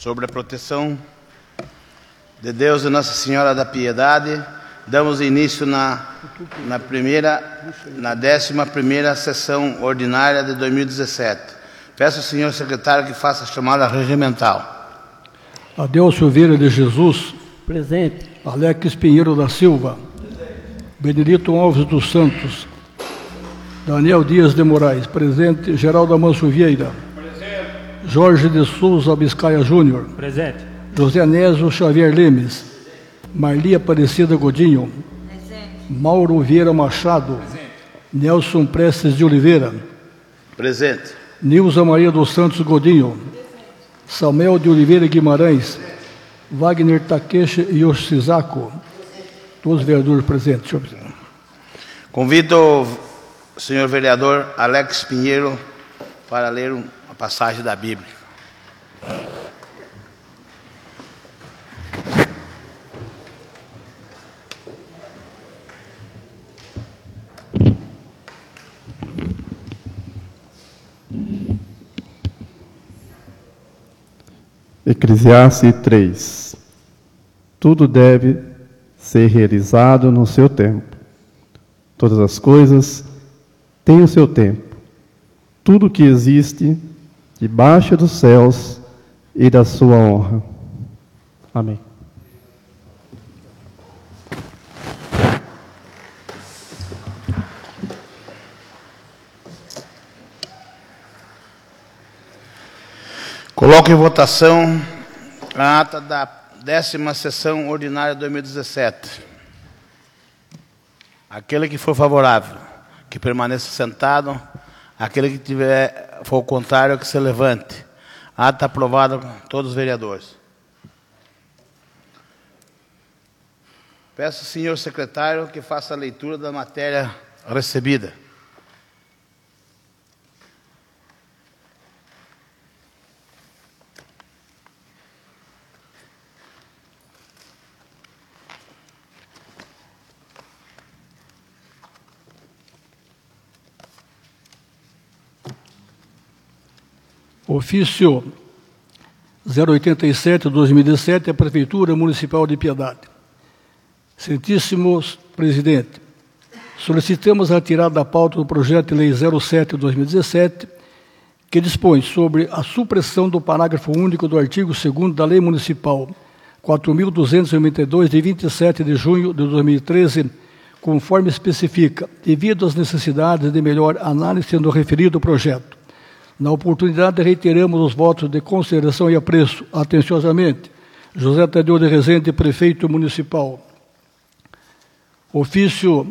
sobre a proteção de Deus e Nossa Senhora da Piedade, damos início na 11ª sessão ordinária de 2017. Peço ao senhor secretário que faça a chamada regimental. Adelcio Vieira de Jesus. Presente. Alex Pinheiro da Silva. Presente. Benedito Alves dos Santos. Daniel Dias de Moraes. Presente. Geraldo Amancio Vieira. Presente. Jorge de Souza Biscaia Júnior. Presente. José Anésio Xavier Lemes. Marli Aparecida Godinho. Presente. Mauro Vieira Machado. Presente. Nelson Prestes de Oliveira. Presente. Nilza Maria dos Santos Godinho. Presente. Samuel de Oliveira Guimarães. Presente. Wagner Takeshi Yoshizako. Todos os vereadores presentes, senhor presidente. Convido o senhor vereador Alex Pinheiro para ler a passagem da Bíblia. Eclesiastes 3. Tudo deve ser realizado no seu tempo. Todas as coisas têm o seu tempo. Tudo que existe debaixo dos céus e da sua honra. Amém. Coloco em votação a ata da 10ª sessão ordinária de 2017. Aquele que for favorável, que permaneça sentado. Aquele que for o contrário, que se levante. A ata aprovada por todos os vereadores. Peço ao senhor secretário que faça a leitura da matéria recebida. Ofício 087/2017, a Prefeitura Municipal de Piedade. Excelentíssimo Presidente, solicitamos a retirada da pauta do projeto de lei 07/2017, que dispõe sobre a supressão do parágrafo único do artigo 2º da Lei Municipal 4.292, de 27 de junho de 2013, conforme especifica, devido às necessidades de melhor análise do referido projeto. Na oportunidade, reiteramos os votos de consideração e apreço. Atenciosamente, José Tadeu de Rezende, Prefeito Municipal. Ofício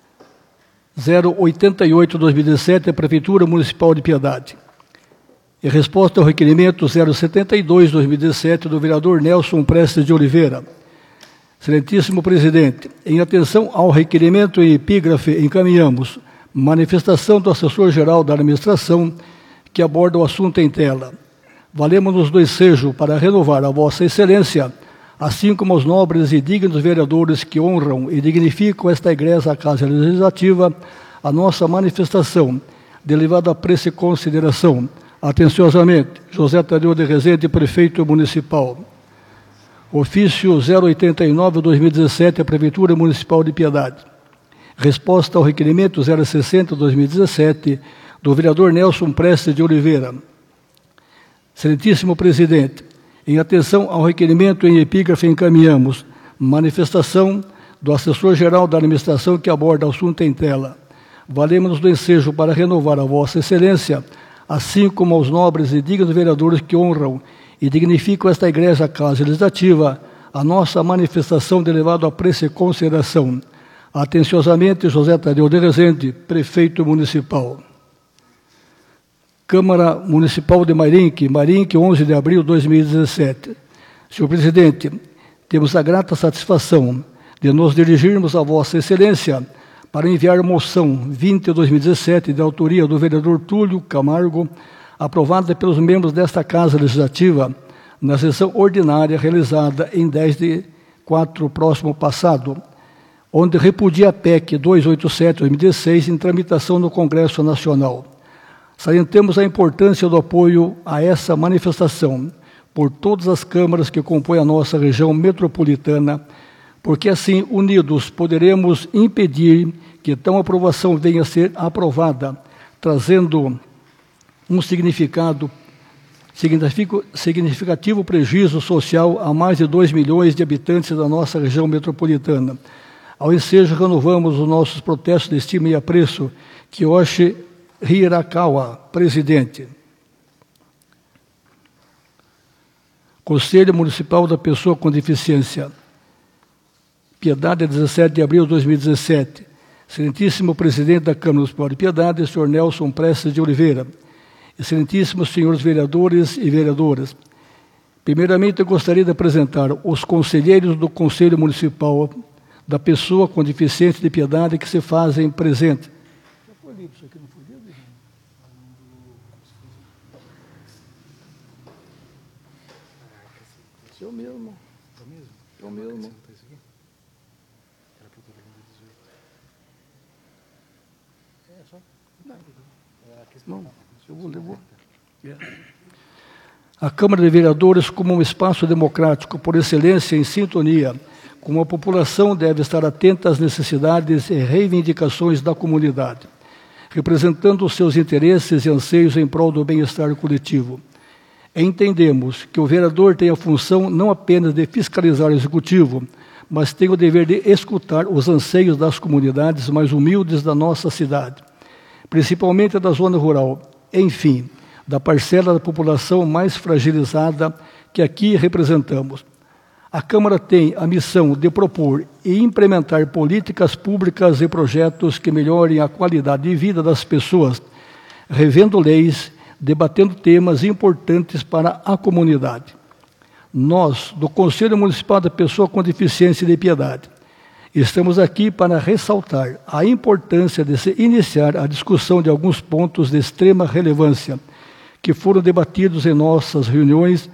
088/2017, a Prefeitura Municipal de Piedade. Em resposta ao requerimento 072/2017 do vereador Nelson Prestes de Oliveira. Excelentíssimo Presidente, em atenção ao requerimento em epígrafe, encaminhamos manifestação do assessor-geral da administração que aborda o assunto em tela. Valemos-nos do ensejo para renovar a Vossa Excelência, assim como os nobres e dignos vereadores que honram e dignificam esta egressa Casa Legislativa, a nossa manifestação, de elevada apreço e consideração. Atenciosamente, José Tadeu de Rezende, Prefeito Municipal. Ofício 089/2017, a Prefeitura Municipal de Piedade. Resposta ao requerimento 060/2017, do vereador Nelson Prestes de Oliveira. Excelentíssimo Presidente, em atenção ao requerimento em epígrafe, encaminhamos manifestação do assessor-geral da administração que aborda o assunto em tela. Valemos-nos do ensejo para renovar a Vossa Excelência, assim como aos nobres e dignos vereadores que honram e dignificam esta Igreja Casa Legislativa, a nossa manifestação de elevado apreço e consideração. Atenciosamente, José Tadeu de Rezende, Prefeito Municipal. Câmara Municipal de Marinque, 11 de abril de 2017. Senhor Presidente, temos a grata satisfação de nos dirigirmos a Vossa Excelência para enviar moção 20/2017, de autoria do vereador Túlio Camargo, aprovada pelos membros desta Casa Legislativa na sessão ordinária realizada em 10/4 próximo passado, onde repudia a PEC 287/2016 em tramitação no Congresso Nacional. Salientamos a importância do apoio a essa manifestação, por todas as câmaras que compõem a nossa região metropolitana, porque assim, unidos, poderemos impedir que tal aprovação venha a ser aprovada, trazendo um significativo prejuízo social a mais de 2 milhões de habitantes da nossa região metropolitana. Ao ensejo, renovamos os nossos protestos de estima e apreço. Kiyoshi Hirakawa, presidente. Conselho Municipal da Pessoa com Deficiência. Piedade, 17 de abril de 2017. Excelentíssimo presidente da Câmara Municipal de Piedade, senhor Nelson Prestes de Oliveira. Excelentíssimos senhores vereadores e vereadoras. Primeiramente, eu gostaria de apresentar os conselheiros do Conselho Municipal da Pessoa com Deficiência de Piedade que se fazem presentes. Já foi lido isso aqui, não foi lido? Eu mesmo. Eu mesmo. Não, eu vou. A Câmara de Vereadores, como um espaço democrático por excelência em sintonia com a população, deve estar atenta às necessidades e reivindicações da comunidade, representando os seus interesses e anseios em prol do bem-estar coletivo. Entendemos que o vereador tem a função não apenas de fiscalizar o executivo, mas tem o dever de escutar os anseios das comunidades mais humildes da nossa cidade, principalmente da zona rural, enfim, da parcela da população mais fragilizada que aqui representamos. A Câmara tem a missão de propor e implementar políticas públicas e projetos que melhorem a qualidade de vida das pessoas, revendo leis, debatendo temas importantes para a comunidade. Nós, do Conselho Municipal da Pessoa com Deficiência de Piedade, estamos aqui para ressaltar a importância de se iniciar a discussão de alguns pontos de extrema relevância que foram debatidos em nossas reuniões,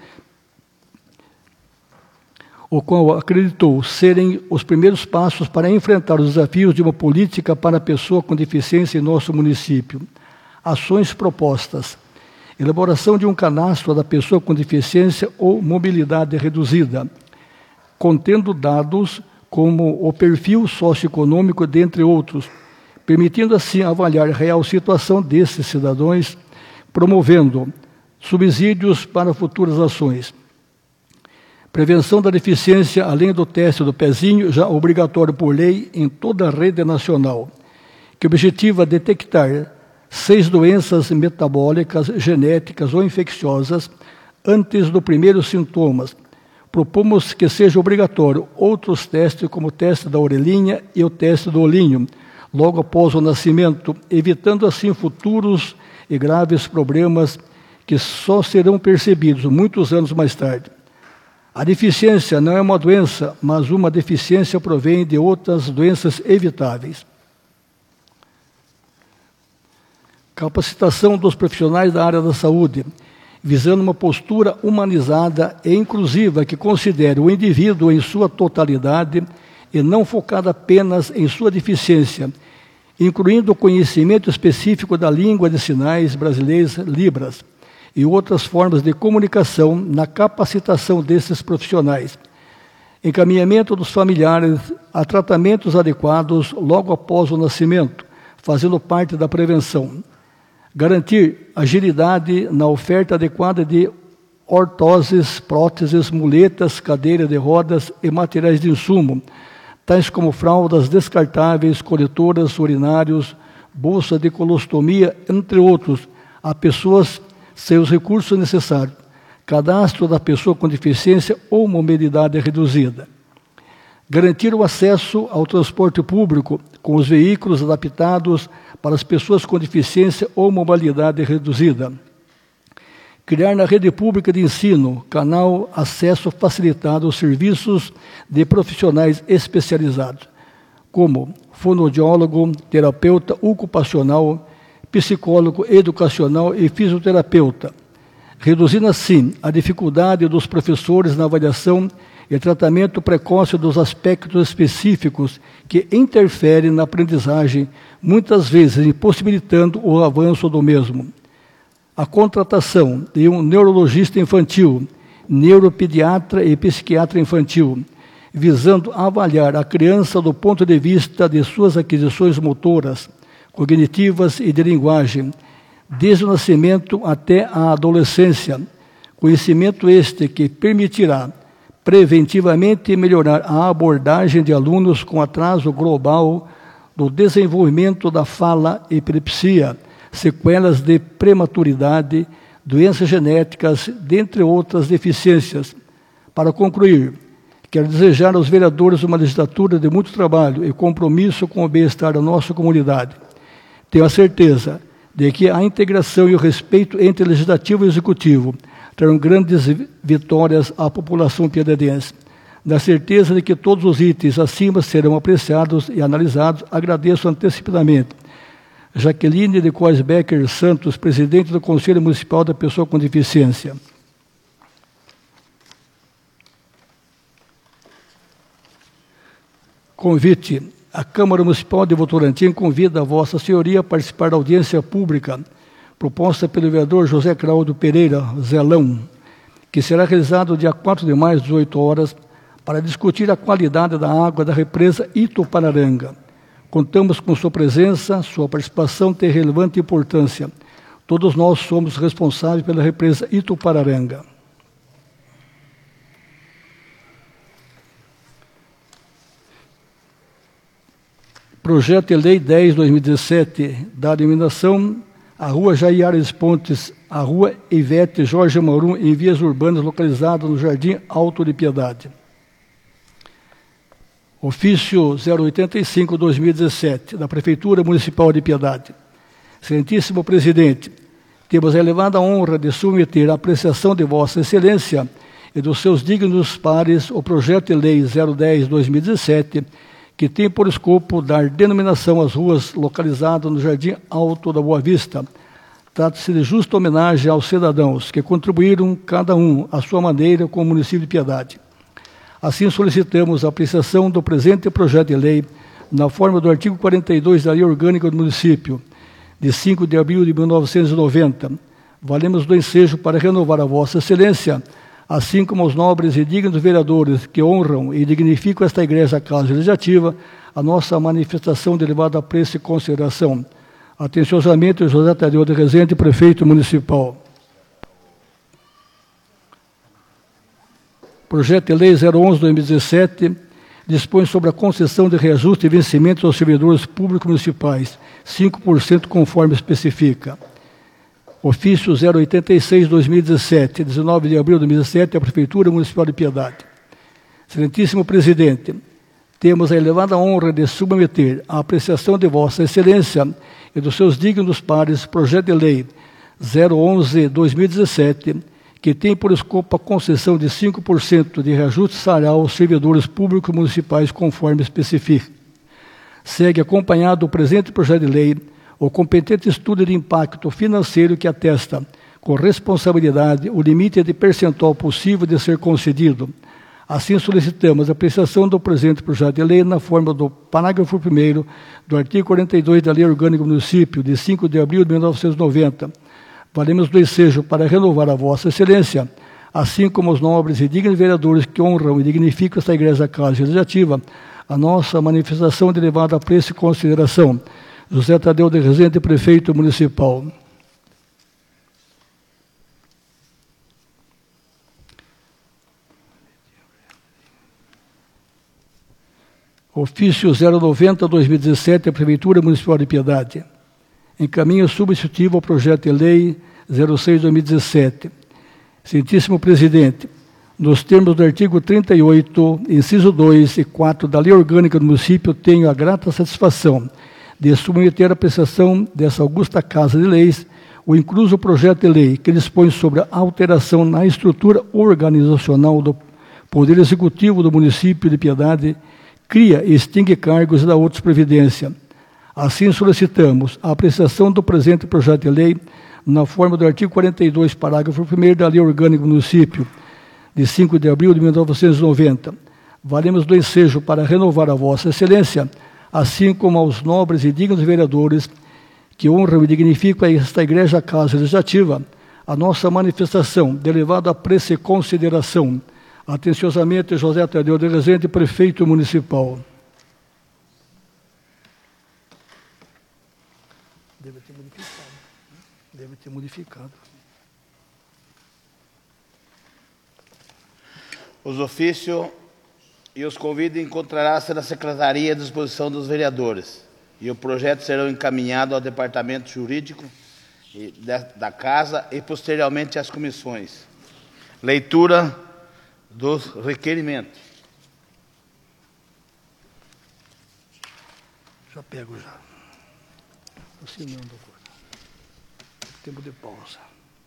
o qual acreditou serem os primeiros passos para enfrentar os desafios de uma política para a pessoa com deficiência em nosso município. Ações propostas. Elaboração de um cadastro da pessoa com deficiência ou mobilidade reduzida, contendo dados como o perfil socioeconômico, dentre outros, permitindo assim avaliar a real situação desses cidadãos, promovendo subsídios para futuras ações. Prevenção da deficiência, além do teste do pezinho, já obrigatório por lei em toda a rede nacional, que objetiva detectar 6 doenças metabólicas, genéticas ou infecciosas antes do primeiro sintomas. Propomos que seja obrigatório outros testes, como o teste da orelhinha e o teste do olhinho, logo após o nascimento, evitando assim futuros e graves problemas que só serão percebidos muitos anos mais tarde. A deficiência não é uma doença, mas uma deficiência provém de outras doenças evitáveis. Capacitação dos profissionais da área da saúde, visando uma postura humanizada e inclusiva que considere o indivíduo em sua totalidade e não focada apenas em sua deficiência, incluindo o conhecimento específico da língua de sinais brasileira, Libras, e outras formas de comunicação na capacitação desses profissionais. Encaminhamento dos familiares a tratamentos adequados logo após o nascimento, fazendo parte da prevenção. Garantir agilidade na oferta adequada de ortoses, próteses, muletas, cadeira de rodas e materiais de insumo, tais como fraldas descartáveis, coletoras, urinários, bolsa de colostomia, entre outros, a pessoas sem os recursos necessários. Cadastro da pessoa com deficiência ou mobilidade reduzida. Garantir o acesso ao transporte público com os veículos adaptados para as pessoas com deficiência ou mobilidade reduzida. Criar na rede pública de ensino canal acesso facilitado aos serviços de profissionais especializados, como fonoaudiólogo, terapeuta ocupacional, psicólogo educacional e fisioterapeuta, reduzindo assim a dificuldade dos professores na avaliação e tratamento precoce dos aspectos específicos que interferem na aprendizagem, muitas vezes impossibilitando o avanço do mesmo. A contratação de um neurologista infantil, neuropediatra e psiquiatra infantil, visando avaliar a criança do ponto de vista de suas aquisições motoras, cognitivas e de linguagem, desde o nascimento até a adolescência, conhecimento este que permitirá preventivamente melhorar a abordagem de alunos com atraso global do desenvolvimento da fala, epilepsia, sequelas de prematuridade, doenças genéticas, dentre outras deficiências. Para concluir, quero desejar aos vereadores uma legislatura de muito trabalho e compromisso com o bem-estar da nossa comunidade. Tenho a certeza de que a integração e o respeito entre legislativo e executivo trarão grandes vitórias à população piedadense. Na certeza de que todos os itens acima serão apreciados e analisados, agradeço antecipadamente Jaqueline de Cois Becker Santos, presidente do Conselho Municipal da Pessoa com Deficiência. Convite. A Câmara Municipal de Votorantim convida a Vossa Senhoria a participar da audiência pública proposta pelo vereador José Claudio Pereira Zelão, que será realizado dia 4 de maio, às 18 horas, para discutir a qualidade da água da represa Itupararanga. Contamos com sua presença, sua participação tem relevante importância. Todos nós somos responsáveis pela represa Itupararanga. Projeto de Lei 10/2017, da denominação a Rua Jair Aires Pontes, a Rua Ivete Jorge Amarum, em vias urbanas localizada no Jardim Alto de Piedade. Ofício 085/2017, da Prefeitura Municipal de Piedade. Excelentíssimo Presidente, temos a elevada honra de submeter à apreciação de Vossa Excelência e dos seus dignos pares o Projeto de Lei 010/2017, que tem por escopo dar denominação às ruas localizadas no Jardim Alto da Boa Vista. Trata-se de justa homenagem aos cidadãos que contribuíram, cada um, à sua maneira, com o município de Piedade. Assim, solicitamos a apreciação do presente projeto de lei, na forma do artigo 42 da Lei Orgânica do Município, de 5 de abril de 1990. Valemos do ensejo para renovar a Vossa Excelência, assim como os nobres e dignos vereadores que honram e dignificam esta Igreja Casa Legislativa, a nossa manifestação de elevado apreço e consideração. Atenciosamente, José Tadeu de Rezende, Prefeito Municipal. Projeto de Lei 011/2017 dispõe sobre a concessão de reajuste e vencimentos aos servidores públicos municipais, 5% conforme especifica. Ofício 086/2017, 19 de abril de 2017, a Prefeitura Municipal de Piedade. Excelentíssimo Presidente, temos a elevada honra de submeter à apreciação de Vossa Excelência e dos seus dignos pares Projeto de Lei 011/2017, que tem por escopo a concessão de 5% de reajuste salarial aos servidores públicos municipais conforme especifica. Segue acompanhado o presente projeto de lei o competente estudo de impacto financeiro que atesta, com responsabilidade, o limite de percentual possível de ser concedido. Assim, solicitamos a apreciação do presente projeto de lei na forma do parágrafo 1º do artigo 42 da Lei Orgânica do Município, de 5 de abril de 1990. Valemos do ensejo para renovar a Vossa Excelência, assim como os nobres e dignos vereadores que honram e dignificam esta Igreja Casa Legislativa, a nossa manifestação de elevado apreço e consideração. José Tadeu de Rezende, Prefeito Municipal. Ofício 090/2017, a Prefeitura Municipal de Piedade. Encaminho substitutivo ao projeto de lei 06/2017. Excelentíssimo Presidente, nos termos do artigo 38, inciso 2 e 4 da Lei Orgânica do Município, tenho a grata satisfação de submeter a apreciação dessa augusta Casa de Leis o incluso projeto de lei que dispõe sobre a alteração na estrutura organizacional do Poder Executivo do município de Piedade, cria e extingue cargos e dá outros previdência. Assim, solicitamos a apreciação do presente projeto de lei na forma do artigo 42, parágrafo 1º da Lei Orgânica do Município, de 5 de abril de 1990. Valemos do ensejo para renovar a Vossa Excelência, assim como aos nobres e dignos vereadores que honram e dignificam esta Igreja Casa Legislativa, a nossa manifestação, de elevada apreço e consideração. Atenciosamente, José Tadeu de Rezende, Prefeito Municipal. Deve ter modificado. Deve ter modificado. Os ofícios e os convites encontrará-se na Secretaria à disposição dos vereadores, e o projeto será encaminhado ao Departamento Jurídico da Casa e, posteriormente, às comissões. Leitura dos requerimentos. Já pego já. Assinando agora. Tempo de pausa.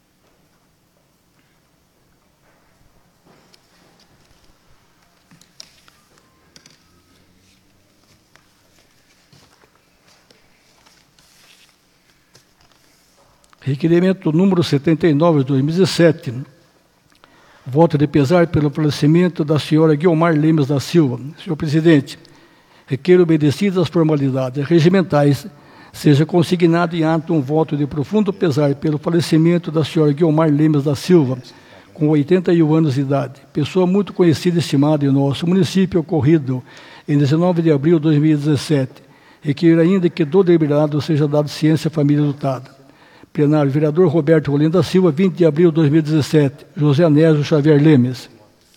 Requerimento número 79 de 2017. Voto de pesar pelo falecimento da senhora Guiomar Lemes da Silva. Senhor presidente, requer obedecidas as formalidades regimentais, seja consignado em ato um voto de profundo pesar pelo falecimento da senhora Guiomar Lemes da Silva, com 81 anos de idade, pessoa muito conhecida e estimada em nosso município, ocorrido em 19 de abril de 2017. Requer ainda que do deliberado seja dado ciência à família lutada. Plenário, vereador Roberto Rolim da Silva, 20 de abril de 2017. José Anésio Xavier Lemes.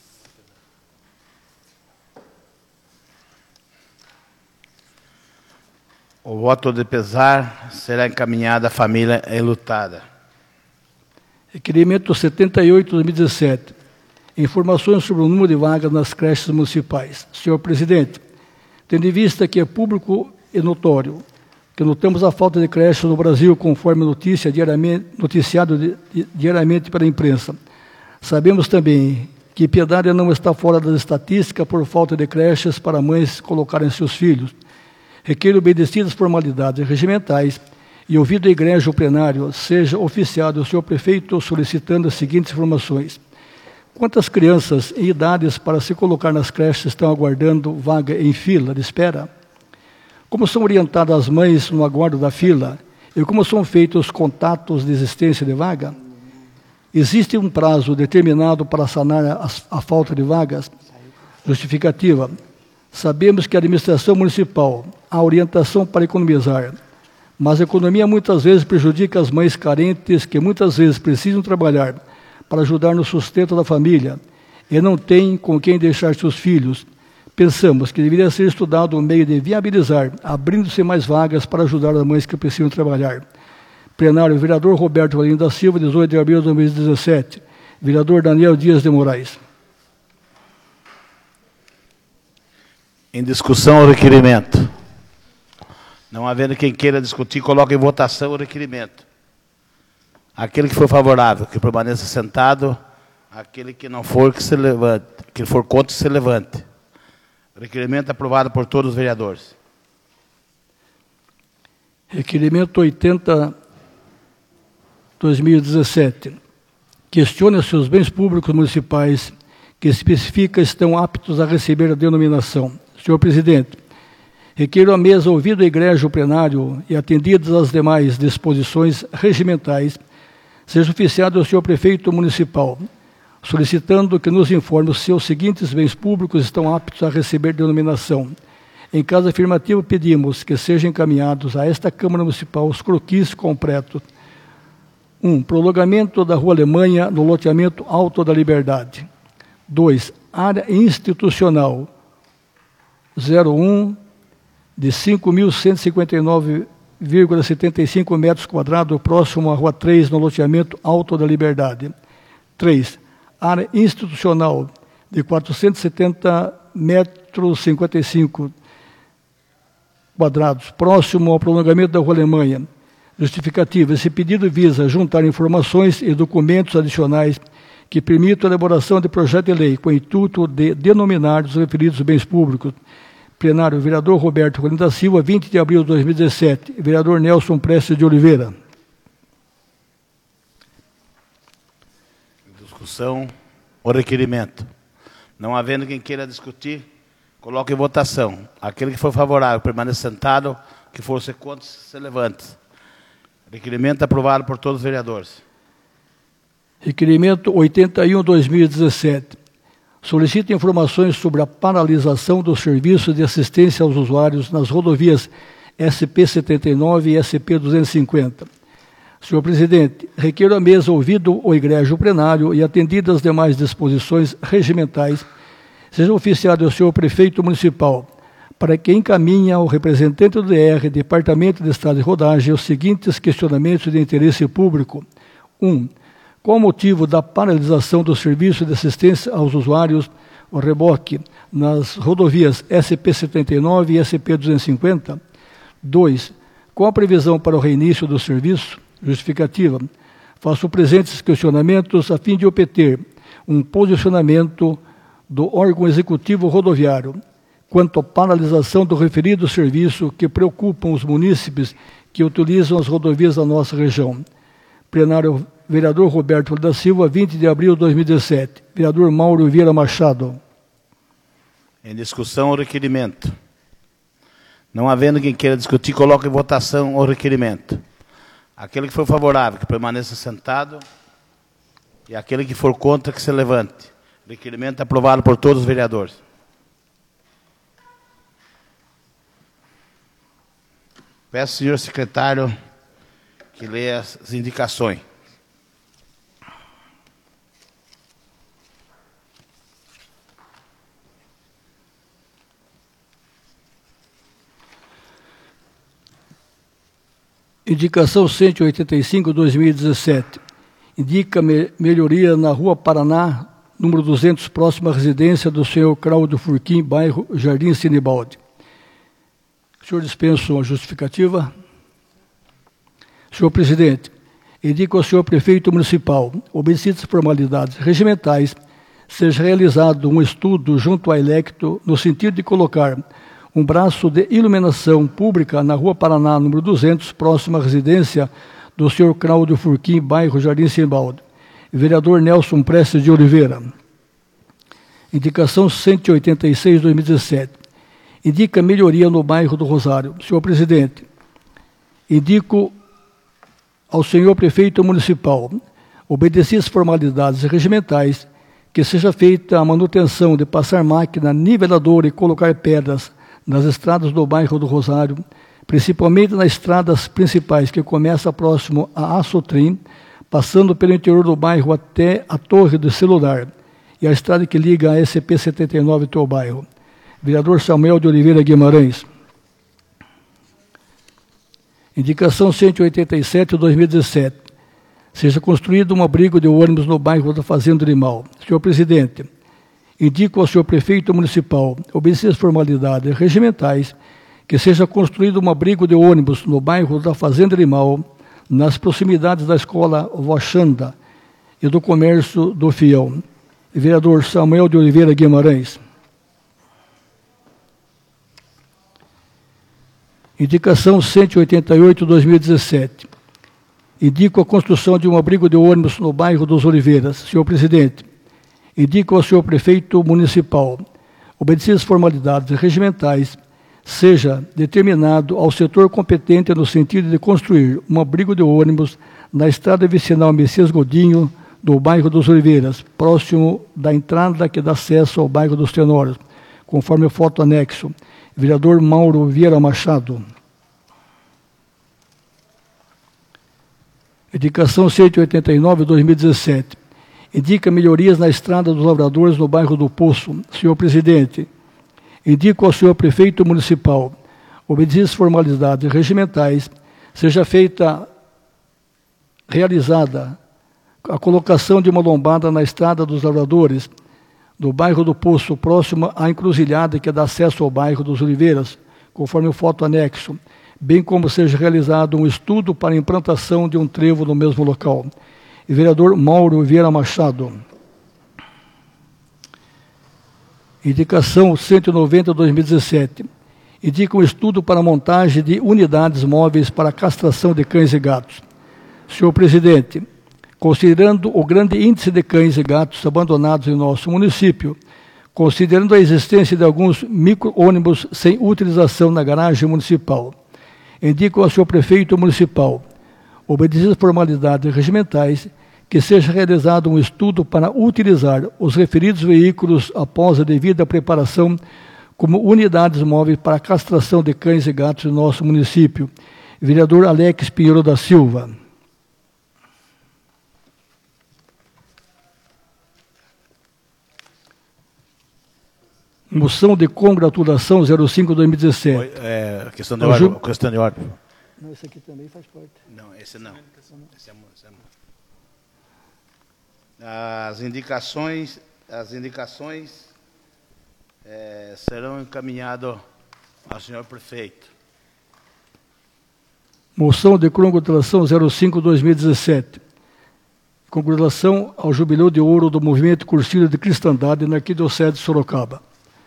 O voto de pesar será encaminhado à família enlutada. Requerimento 78 de 2017. Informações sobre o número de vagas nas creches municipais. Senhor presidente, tendo em vista que é público e notório que notamos a falta de creches no Brasil, conforme noticiado diariamente pela imprensa. Sabemos também que Piedade não está fora das estatísticas por falta de creches para mães colocarem seus filhos. Requer obedecidas formalidades regimentais e, ouvido a igreja ou plenário, seja oficiado o senhor prefeito solicitando as seguintes informações. Quantas crianças em idades para se colocar nas creches estão aguardando vaga em fila de espera? Como são orientadas as mães no aguardo da fila e como são feitos os contatos de existência de vaga? Existe um prazo determinado para sanar a falta de vagas? Justificativa. Sabemos que a administração municipal há orientação para economizar, mas a economia muitas vezes prejudica as mães carentes que muitas vezes precisam trabalhar para ajudar no sustento da família e não têm com quem deixar seus filhos. Pensamos que deveria ser estudado o meio de viabilizar, abrindo-se mais vagas para ajudar as mães que precisam trabalhar. Plenário, vereador Roberto Valim da Silva, 18 de abril de 2017. Vereador Daniel Dias de Moraes. Em discussão o requerimento. Não havendo quem queira discutir, coloque em votação o requerimento. Aquele que for favorável, que permaneça sentado. Aquele que não for, que se levante. Que for contra, que se levante. Requerimento aprovado por todos os vereadores. Requerimento 80/2017. Questiona se os bens públicos municipais que especifica estão aptos a receber a denominação. Senhor presidente, requeiro à mesa, ouvido a igreja o plenário e atendidas as demais disposições regimentais, seja oficiado ao senhor prefeito municipal, solicitando que nos informe se os seguintes bens públicos estão aptos a receber denominação. Em caso afirmativo, pedimos que sejam encaminhados a esta Câmara Municipal os croquis completos. 1. Prolongamento da Rua Alemanha no loteamento Alto da Liberdade. 2. Área institucional 01 de 5.159,75 metros quadrados, próximo à Rua 3, no loteamento Alto da Liberdade. 3. Área institucional de 470 metros 55 quadrados, próximo ao prolongamento da Rua Alemanha. Justificativa. Esse pedido visa juntar informações e documentos adicionais que permitam a elaboração de projeto de lei com o intuito de denominar os referidos bens públicos. Plenário, vereador Roberto Rolim da Silva, 20 de abril de 2017. Vereador Nelson Prestes de Oliveira. Discussão, o requerimento. Não havendo quem queira discutir, coloque em votação. Aquele que for favorável, permaneça sentado. Que for ser contra, se levante. Requerimento aprovado por todos os vereadores. Requerimento 81/2017. Solicita informações sobre a paralisação dos serviços de assistência aos usuários nas rodovias SP-79 e SP-250. Senhor presidente, requeiro à mesa, ouvido o egrégio plenário e atendidas as demais disposições regimentais, seja oficiado ao senhor prefeito municipal, para que encaminhe ao representante do DR, Departamento de Estrada de Rodagem, os seguintes questionamentos de interesse público. 1. Qual o motivo da paralisação dos serviços de assistência aos usuários, o reboque, nas rodovias SP-79 e SP-250? 2. Qual a previsão para o reinício do serviço? Justificativa. Faço presentes questionamentos a fim de obter um posicionamento do órgão executivo rodoviário quanto à paralisação do referido serviço que preocupam os munícipes que utilizam as rodovias da nossa região. Plenário, vereador Roberto da Silva, 20 de abril de 2017. Vereador Mauro Vieira Machado. Em discussão o requerimento. Não havendo quem queira discutir, coloque em votação o requerimento. Aquele que for favorável, que permaneça sentado. E aquele que for contra, que se levante. O requerimento é aprovado por todos os vereadores. Peço ao senhor secretário que leia as indicações. Indicação 185/2017. Indica melhoria na Rua Paraná, número 200, próxima à residência do senhor Cláudio Furquim, bairro Jardim Sinibaldi. O senhor dispensa uma justificativa? Senhor presidente, indico ao senhor prefeito municipal, obedecidas formalidades regimentais, seja realizado um estudo junto à Electro no sentido de colocar um braço de iluminação pública na Rua Paraná, número 200, próxima à residência do senhor Cláudio Furquim, bairro Jardim Simbaldo. Vereador Nelson Prestes de Oliveira. Indicação 186/2017. Indica melhoria no bairro do Rosário. Senhor presidente, indico ao senhor prefeito municipal, obedecidas formalidades regimentais, que seja feita a manutenção de passar máquina niveladora e colocar pedras nas estradas do bairro do Rosário, principalmente nas estradas principais que começa próximo a Açotrim, passando pelo interior do bairro até a Torre do Celular, e a estrada que liga a SP-79 ao bairro. Vereador Samuel de Oliveira Guimarães. Indicação 187/2017. Seja construído um abrigo de ônibus no bairro da Fazenda Limal. Senhor presidente, indico ao senhor prefeito municipal, obedecidas formalidades regimentais, que seja construído um abrigo de ônibus no bairro da Fazenda Limal, nas proximidades da escola Voxanda e do comércio do Fiel. Vereador Samuel de Oliveira Guimarães. Indicação 188/2017. Indico a construção de um abrigo de ônibus no bairro dos Oliveiras. Senhor presidente, indico ao senhor prefeito municipal, obedecidas formalidades regimentais, seja determinado ao setor competente no sentido de construir um abrigo de ônibus na estrada vicinal Messias Godinho, do bairro dos Oliveiras, próximo da entrada que dá acesso ao bairro dos Tenórios, conforme o foto anexo. Vereador Mauro Vieira Machado. Indicação 189/2017. Indica melhorias na estrada dos Lavradores no bairro do Poço. Senhor presidente, indico ao senhor prefeito municipal, obedecidas formalidades regimentais, seja realizada a colocação de uma lombada na estrada dos Lavradores, do bairro do Poço, próxima à encruzilhada que dá acesso ao bairro dos Oliveiras, conforme o foto anexo, bem como seja realizado um estudo para a implantação de um trevo no mesmo local. E vereador Mauro Vieira Machado. Indicação 190/2017. Indica um estudo para a montagem de unidades móveis para a castração de cães e gatos. Senhor presidente, considerando o grande índice de cães e gatos abandonados em nosso município, considerando a existência de alguns micro-ônibus sem utilização na garagem municipal, indico ao senhor prefeito municipal, obedecidas formalidades regimentais, que seja realizado um estudo para utilizar os referidos veículos após a devida preparação como unidades móveis para a castração de cães e gatos no nosso município. Vereador Alex Pinheiro da Silva. Moção de congratulação 05/2017. Questão de ordem. Questão de ordem. Não, esse aqui também faz parte. Não, esse não. Esse é As indicações serão encaminhadas ao senhor prefeito. Moção de congratulação 05/2017. Congratulação ao Jubileu de Ouro do Movimento Cursilho de Cristandade na Arquidiocese de Sorocaba.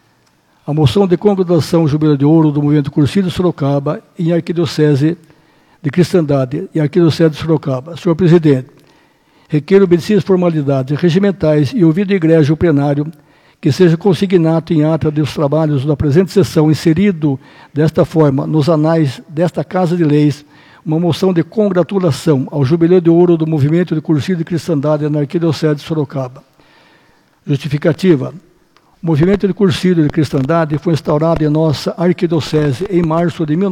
A moção de congratulação ao Jubileu de Ouro do Movimento Cursilho de Sorocaba em Arquidiocese de Cristandade e Arquidiocese de Sorocaba. Senhor presidente, requer obedecidas formalidades regimentais e ouvido a igreja o plenário que seja consignado em ata dos trabalhos da presente sessão, inserido desta forma nos anais desta Casa de Leis, uma moção de congratulação ao Jubileu de Ouro do Movimento de Cursilho de Cristandade na Arquidiocese de Sorocaba. Justificativa. O Movimento de Cursilho de Cristandade foi instaurado em nossa Arquidiocese em março de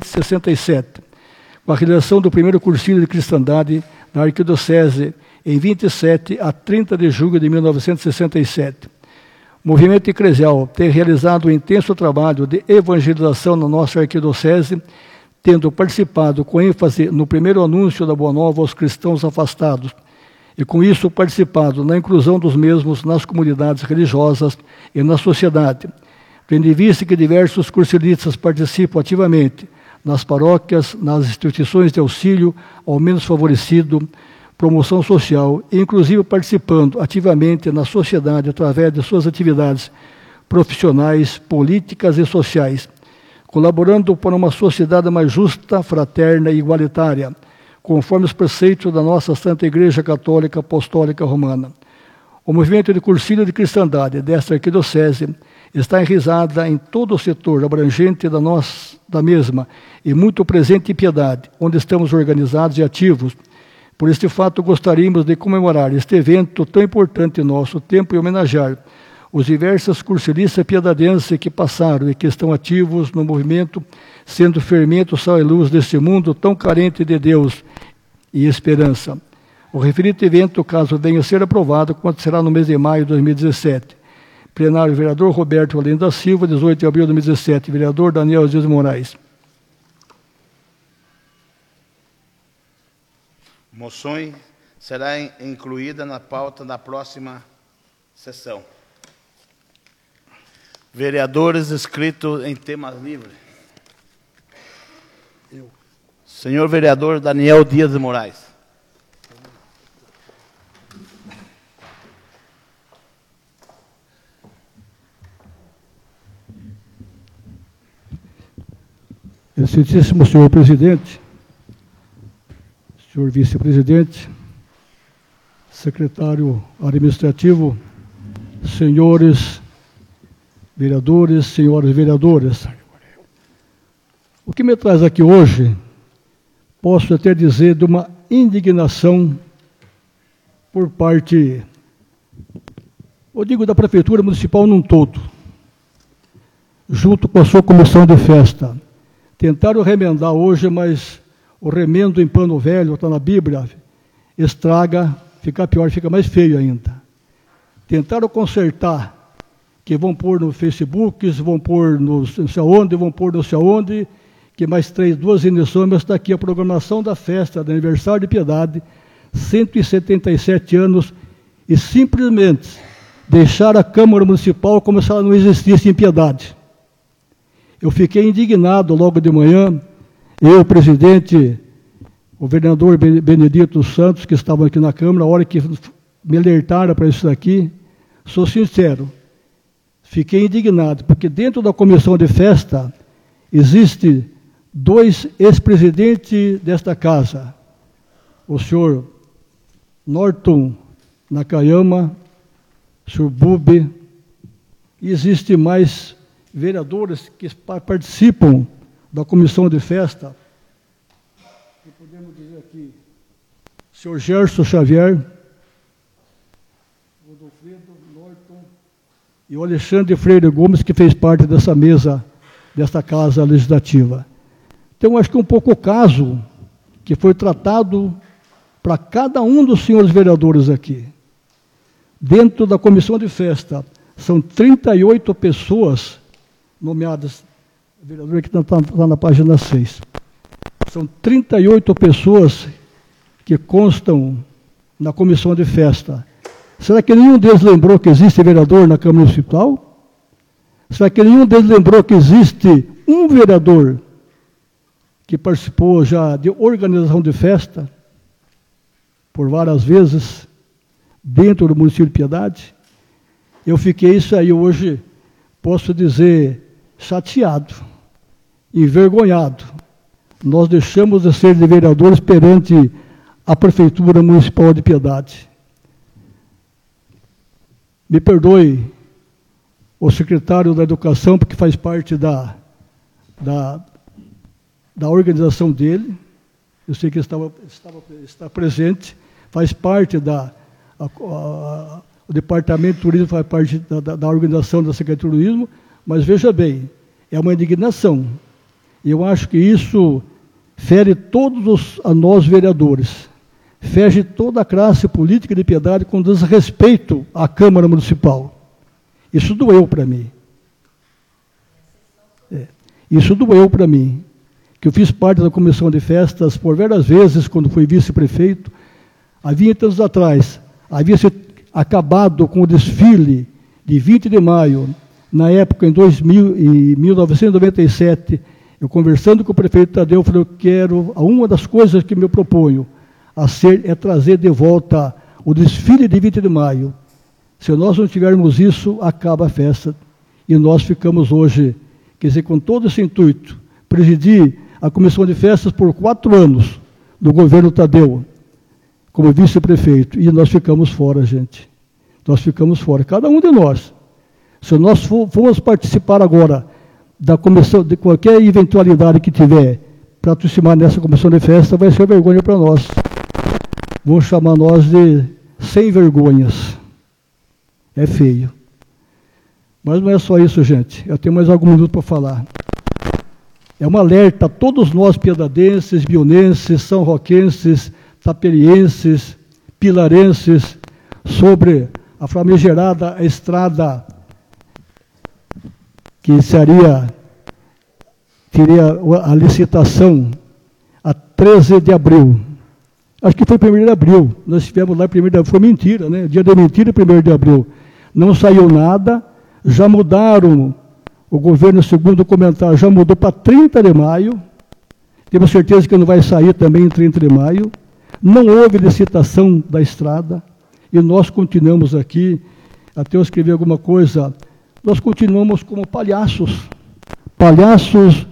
1967, com a realização do primeiro Cursilho de Cristandade na Arquidiocese em 27 a 30 de julho de 1967. O movimento eclesial tem realizado um intenso trabalho de evangelização na nossa Arquidiocese, tendo participado com ênfase no primeiro anúncio da Boa Nova aos cristãos afastados, e com isso participado na inclusão dos mesmos nas comunidades religiosas e na sociedade, tendo em vista que diversos cursilistas participam ativamente nas paróquias, nas instituições de auxílio ao menos favorecido, promoção social, e inclusive participando ativamente na sociedade através de suas atividades profissionais, políticas e sociais, colaborando para uma sociedade mais justa, fraterna e igualitária, conforme os preceitos da nossa Santa Igreja Católica Apostólica Romana. O movimento de cursilho de cristandade desta arquidiocese está enraizada em todo o setor abrangente da mesma e muito presente em Piedade, onde estamos organizados e ativos. Por este fato, gostaríamos de comemorar este evento tão importante em nosso tempo e homenagear os diversos cursilistas piedadenses que passaram e que estão ativos no movimento, sendo fermento, sal e luz deste mundo tão carente de Deus e esperança. O referido evento, caso venha a ser aprovado, acontecerá no mês de maio de 2017. Plenário, vereador Roberto Valente da Silva, 18 de abril de 2017. Vereador Daniel Dias Moraes. Moções será incluída na pauta da próxima sessão. Vereadores inscritos em temas livres. Senhor vereador Daniel Dias de Moraes. Excelentíssimo senhor presidente, senhor vice-presidente, secretário administrativo, senhores vereadores, senhoras vereadoras. O que me traz aqui hoje, posso até dizer, de uma indignação por parte, eu digo, da Prefeitura Municipal num todo, junto com a sua comissão de festa. Tentaram remendar hoje, mas o remendo em pano velho, está na Bíblia, estraga, fica pior, fica mais feio ainda. Tentaram consertar, que vão pôr no Facebook, vão pôr no não sei aonde, vão pôr não sei aonde, que mais 2 edições, mas está aqui a programação da festa do aniversário de Piedade, 177 anos, e simplesmente deixar a Câmara Municipal como se ela não existisse em Piedade. Eu fiquei indignado logo de manhã, eu, o presidente, o vereador Benedito Santos, que estavam aqui na Câmara, a hora que me alertaram para isso daqui, sou sincero, fiquei indignado, porque dentro da comissão de festa existe 2 ex-presidentes desta casa, o senhor Norton Nakayama, o senhor Bube, e existe mais vereadores que participam da comissão de festa, que podemos dizer aqui, o senhor Gerson Xavier, e o Alexandre Freire Gomes, que fez parte dessa mesa, desta Casa Legislativa. Então, acho que um pouco o caso que foi tratado para cada um dos senhores vereadores aqui. Dentro da comissão de festa, são 38 pessoas nomeadas, o vereador aqui está na página 6. São 38 pessoas que constam na comissão de festa. Será que nenhum deles lembrou que existe vereador na Câmara Municipal? Será que nenhum deles lembrou que existe um vereador que participou já de organização de festa por várias vezes dentro do município de Piedade? Eu fiquei isso aí hoje, posso dizer, chateado, envergonhado. Nós deixamos de ser vereadores perante a Prefeitura Municipal de Piedade. Me perdoe o secretário da Educação, porque faz parte da organização dele. Eu sei que está presente, faz parte o Departamento de Turismo, faz parte da organização da Secretaria de Turismo, mas veja bem, é uma indignação. Eu acho que isso fere todos nós vereadores, fere toda a classe política de Piedade com desrespeito à Câmara Municipal. Isso doeu para mim. Isso doeu para mim, que eu fiz parte da comissão de festas por várias vezes, quando fui vice-prefeito. Há 20 anos atrás, havia se acabado com o desfile de 20 de maio, na época, em 1997, eu conversando com o prefeito Tadeu, eu falei, eu quero, uma das coisas que me proponho é trazer de volta o desfile de 20 de maio. Se nós não tivermos isso, acaba a festa. E nós ficamos hoje, quer dizer, com todo esse intuito, presidir a comissão de festas por 4 anos do governo Tadeu, como vice-prefeito, e nós ficamos fora, gente. Nós ficamos fora, cada um de nós. Se nós formos participar agora da comissão, de qualquer eventualidade que tiver, para participar nessa comissão de festa, vai ser vergonha para nós. Vão chamar nós de sem vergonhas. É feio. Mas não é só isso, gente. Eu tenho mais algum minuto para falar. É um alerta a todos nós, piedadenses, bionenses, são roquenses, taperienses, pilarenses, sobre a famigerada estrada que teria a licitação a 13 de abril. Acho que foi 1º de abril. Nós estivemos lá 1º de abril. Foi mentira, né? Dia da mentira, 1º de abril. Não saiu nada. Já mudaram, o governo, segundo o comentário, já mudou para 30 de maio. Temos certeza que não vai sair também em 30 de maio. Não houve licitação da estrada. E nós continuamos aqui, até eu escrevi alguma coisa, nós continuamos como palhaços. Palhaços,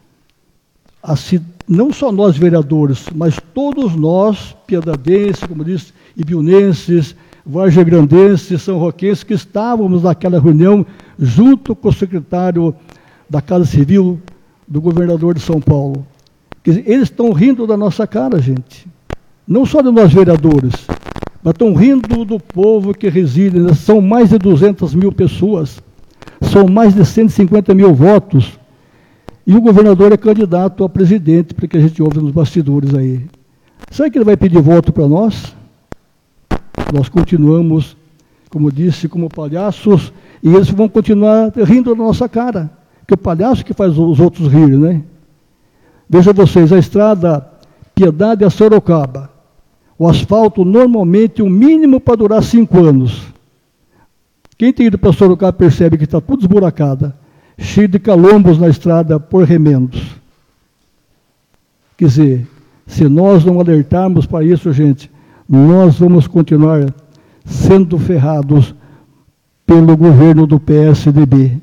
assim, não só nós vereadores, mas todos nós, piedadenses, como disse, ibionenses, varjegrandenses, são roquenses, que estávamos naquela reunião junto com o secretário da Casa Civil do governador de São Paulo. Quer dizer, eles estão rindo da nossa cara, gente. Não só de nós vereadores, mas estão rindo do povo que reside. São mais de 200 mil pessoas, são mais de 150 mil votos, e o governador é candidato a presidente, porque a gente ouve nos bastidores aí. Será que ele vai pedir voto para nós? Nós continuamos, como disse, como palhaços, e eles vão continuar rindo da nossa cara, que o palhaço que faz os outros rirem, né? Vejam vocês, a estrada Piedade a Sorocaba, o asfalto normalmente o mínimo para durar 5 anos. Quem tem ido para Sorocaba percebe que está tudo esburacada, cheio de calombos na estrada por remendos. Quer dizer, se nós não alertarmos para isso, gente, nós vamos continuar sendo ferrados pelo governo do PSDB.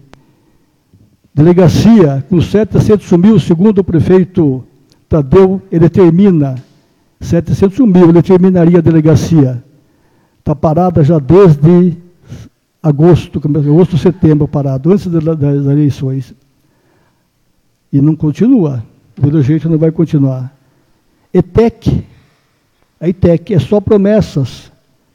Delegacia, com 700 mil, segundo o prefeito Tadeu, ele termina, 700 mil, ele terminaria a delegacia. Está parada já desde agosto, setembro, parado, antes das eleições. E não continua, pelo jeito não vai continuar. ETEC, a ETEC é só promessas.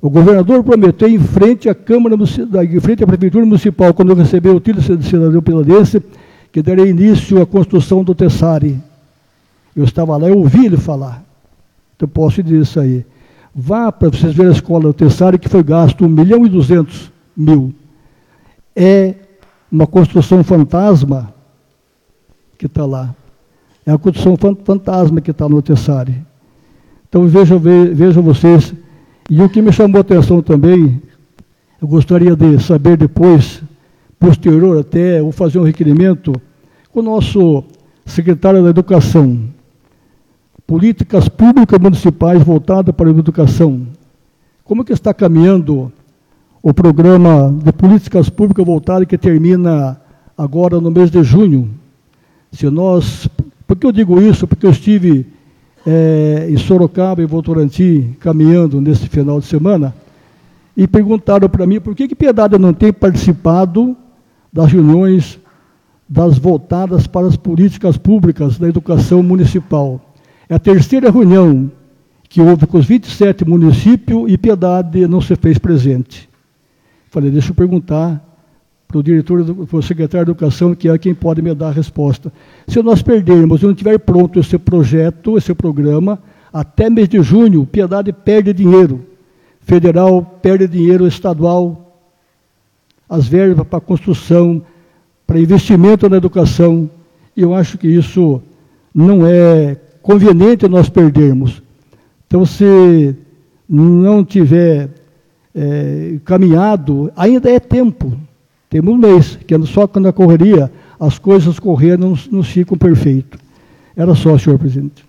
O governador prometeu em frente à Câmara, em frente à Prefeitura Municipal, quando recebeu o título de cidadão pilarense, que daria início à construção do Tessari. Eu estava lá, eu ouvi ele falar. Então, posso dizer isso aí. Vá para vocês verem a escola do Tessari, que foi gasto 1.200.000. É uma construção fantasma que está lá. É a construção fantasma que está no Tessari. Então, vejam vocês. E o que me chamou a atenção também, eu gostaria de saber depois, posterior até, vou fazer um requerimento com o nosso secretário da Educação. Políticas públicas municipais voltadas para a educação. Como que está caminhando o programa de políticas públicas voltadas que termina agora no mês de junho? Por que eu digo isso? Porque eu estive em Sorocaba e Votorantim caminhando nesse final de semana e perguntaram para mim por que Piedade não tem participado das reuniões das voltadas para as políticas públicas da educação municipal. É a terceira reunião que houve com os 27 municípios e Piedade não se fez presente. Falei, deixa eu perguntar para o diretor, para o secretário de Educação, que é quem pode me dar a resposta. Se nós perdermos e não tiver pronto esse projeto, esse programa, até mês de junho, Piedade perde dinheiro. Federal perde dinheiro, estadual, as verbas para construção, para investimento na educação. E eu acho que isso não é conveniente nós perdermos. Então, se não tiver caminhado, ainda é tempo. Temos um mês, que só quando a correria, as coisas correr não ficam perfeitas. Era só, senhor presidente.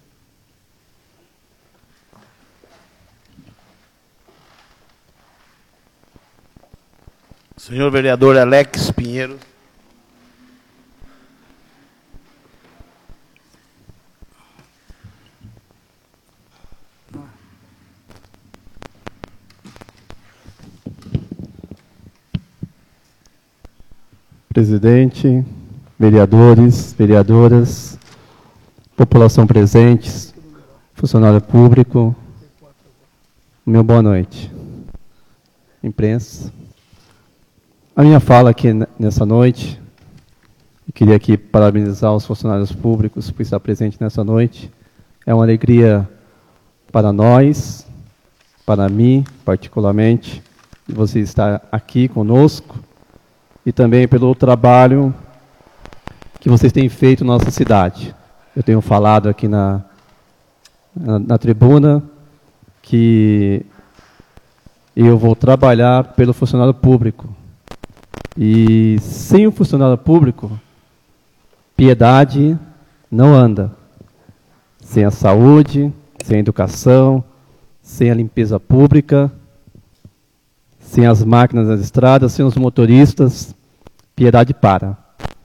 Senhor vereador Alex Pinheiro. Presidente, vereadores, vereadoras, população presente, funcionário público, meu boa noite. Imprensa. A minha fala aqui nessa noite, eu queria aqui parabenizar os funcionários públicos por estar presente nessa noite. É uma alegria para nós, para mim, particularmente, de você estar aqui conosco, e também pelo trabalho que vocês têm feito na nossa cidade. Eu tenho falado aqui na tribuna que eu vou trabalhar pelo funcionário público. E sem o funcionário público, Piedade não anda. Sem a saúde, sem a educação, sem a limpeza pública, sem as máquinas nas estradas, sem os motoristas, Piedade para.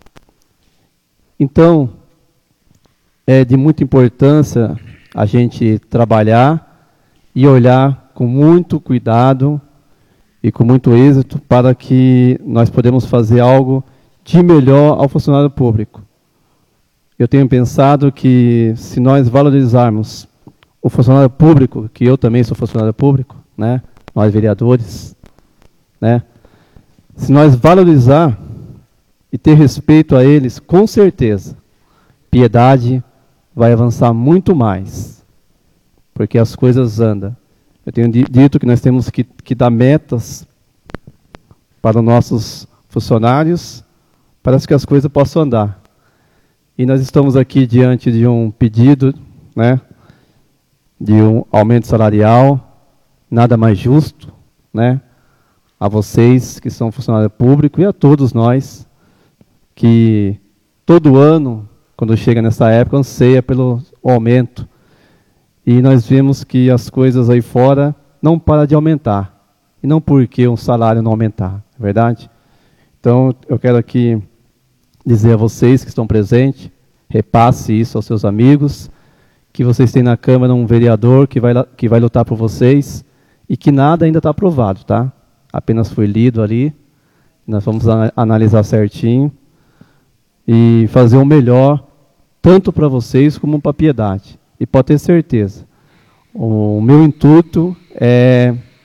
Então, é de muita importância a gente trabalhar e olhar com muito cuidado e com muito êxito para que nós podemos fazer algo de melhor ao funcionário público. Eu tenho pensado que se nós valorizarmos o funcionário público, que eu também sou funcionário público, né, nós vereadores, né, se nós valorizar e ter respeito a eles, com certeza, Piedade vai avançar muito mais, porque as coisas andam. Eu tenho dito que nós temos que dar metas para os nossos funcionários, para que as coisas possam andar. E nós estamos aqui diante de um pedido, né, de um aumento salarial, nada mais justo, né, a vocês que são funcionários públicos e a todos nós que todo ano, quando chega nessa época, anseia pelo aumento. E nós vemos que as coisas aí fora não param de aumentar. E não porque o salário não aumentar, é verdade? Então, eu quero aqui dizer a vocês que estão presentes, repasse isso aos seus amigos, que vocês têm na Câmara um vereador que vai lutar por vocês e que nada ainda está aprovado, tá? Apenas foi lido ali, nós vamos analisar certinho e fazer o melhor, tanto para vocês como para a Piedade. E pode ter certeza, o meu intuito é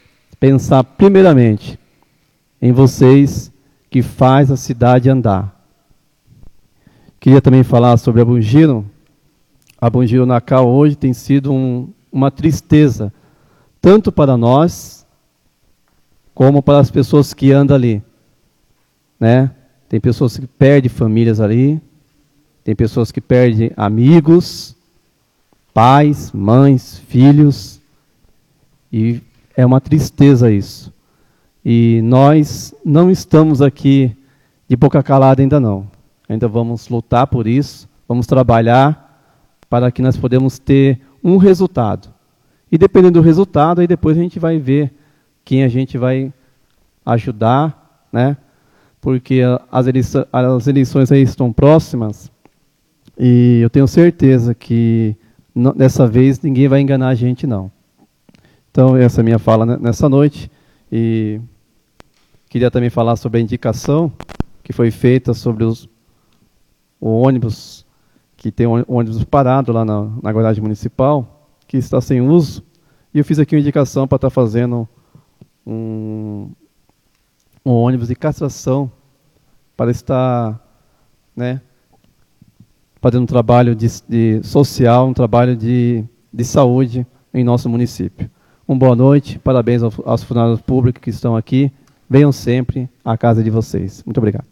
pensar primeiramente em vocês que faz a cidade andar. Queria também falar sobre a Bugiro. A Bugiro Nacal hoje tem sido uma tristeza, tanto para nós, como para as pessoas que andam ali. Né? Tem pessoas que perdem famílias ali, tem pessoas que perdem amigos, pais, mães, filhos, e é uma tristeza isso. E nós não estamos aqui de boca calada ainda não. Ainda vamos lutar por isso, vamos trabalhar para que nós podemos ter um resultado. E dependendo do resultado, aí depois a gente vai ver quem a gente vai ajudar, né? Porque as eleições aí estão próximas e eu tenho certeza que dessa vez ninguém vai enganar a gente, não. Então, essa é a minha fala nessa noite. E queria também falar sobre a indicação que foi feita sobre o ônibus, que tem um ônibus parado lá na garagem municipal, que está sem uso. E eu fiz aqui uma indicação para estar fazendo um ônibus de castração para estar, né, fazendo um trabalho de social, um trabalho de saúde em nosso município. Uma boa noite, parabéns aos funcionários públicos que estão aqui. Venham sempre à casa de vocês. Muito obrigado.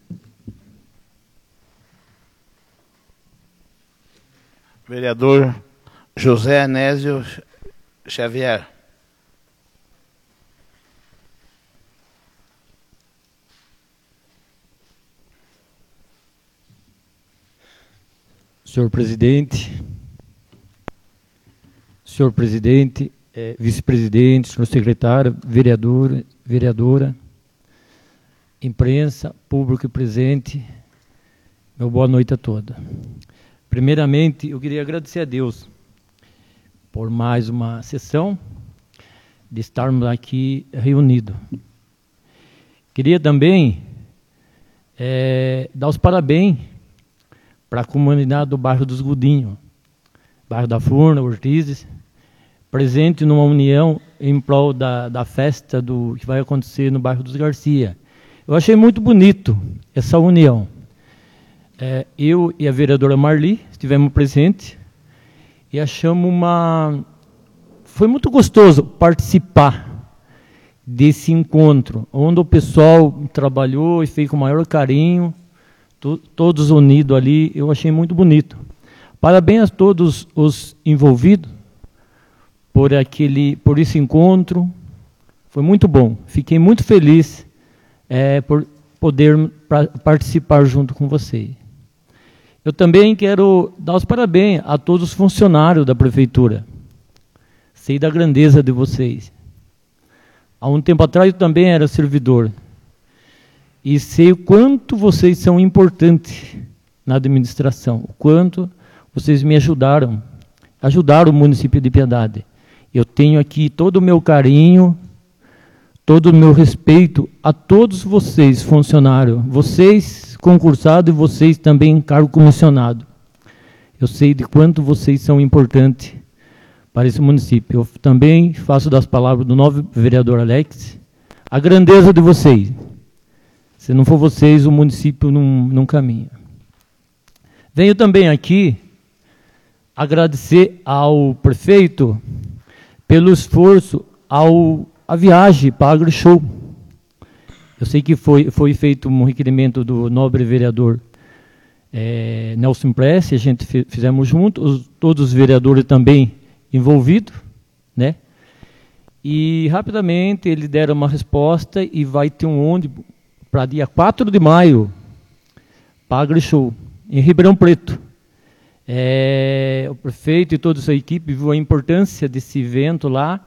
Vereador José Anésio Xavier. Senhor presidente, vice-presidente, senhor secretário, vereadora, imprensa, público presente, meu boa noite a todos. Primeiramente, eu queria agradecer a Deus por mais uma sessão, de estarmos aqui reunidos. Queria também dar os parabéns para a comunidade do bairro dos Godinhos, bairro da Furna, Ortizes, presente numa união em prol da festa que vai acontecer no bairro dos Garcia. Eu achei muito bonito essa união. Eu e a vereadora Marli estivemos presentes e achamos foi muito gostoso participar desse encontro, onde o pessoal trabalhou e fez com o maior carinho, todos unidos ali. Eu achei muito bonito. Parabéns a todos os envolvidos por esse encontro. Foi muito bom. Fiquei muito feliz por poder participar junto com vocês. Eu também quero dar os parabéns a todos os funcionários da prefeitura. Sei da grandeza de vocês. Há um tempo atrás eu também era servidor. E sei o quanto vocês são importantes na administração, o quanto vocês me ajudaram o município de Piedade. Eu tenho aqui todo o meu carinho, todo o meu respeito a todos vocês, funcionários, vocês concursados e vocês também cargo comissionado. Eu sei de quanto vocês são importantes para esse município. Eu também faço das palavras do novo vereador Alex a grandeza de vocês. Se não for vocês, o município não caminha. Venho também aqui agradecer ao prefeito pelo esforço a viagem para a AgriShow. Eu sei que foi feito um requerimento do nobre vereador Nelson Press, a gente fizemos juntos, todos os vereadores também envolvidos, né? E rapidamente eles deram uma resposta e vai ter um ônibus para dia 4 de maio, para a AgriShow, em Ribeirão Preto. O prefeito e toda a sua equipe viu a importância desse evento lá.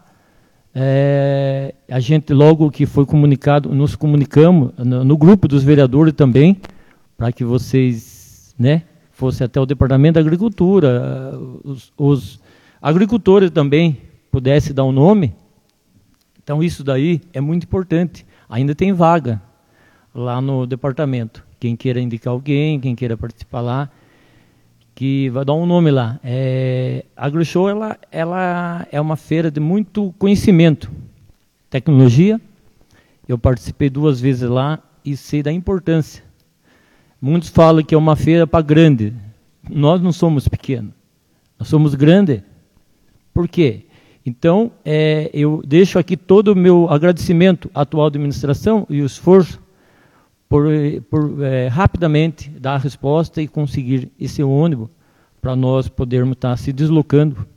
A gente, logo que foi comunicado, nos comunicamos no grupo dos vereadores também, para que vocês, né, fossem até o Departamento da Agricultura, os agricultores também pudessem dar um nome. Então, isso daí é muito importante. Ainda tem vaga lá no departamento. Quem queira indicar alguém, quem queira participar lá, que vai dar um nome lá. A AgriShow ela é uma feira de muito conhecimento. tecnologia. Eu participei 2 vezes lá e sei da importância. Muitos falam que é uma feira para grande. Nós não somos pequenos, nós somos grandes. Por quê? Então, eu deixo aqui todo o meu agradecimento à atual administração e o esforço por rapidamente dar a resposta e conseguir esse ônibus para nós podermos estar se deslocando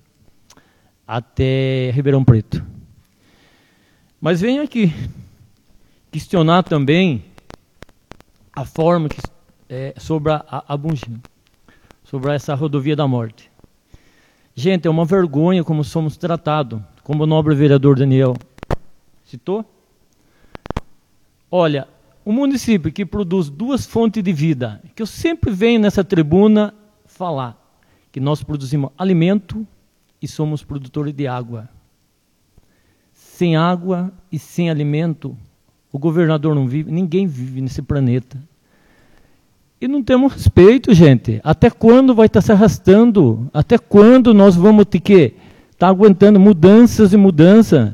até Ribeirão Preto. Mas venho aqui questionar também a forma que, sobre a Bugio, sobre essa rodovia da morte. Gente, é uma vergonha como somos tratados, como o nobre vereador Daniel citou. Olha, o município que produz 2 fontes de vida, que eu sempre venho nessa tribuna falar, que nós produzimos alimento e somos produtores de água. Sem água e sem alimento, o governador não vive, ninguém vive nesse planeta. E não temos respeito, gente. Até quando vai estar se arrastando? Até quando nós vamos ter que estar aguentando mudanças e mudanças?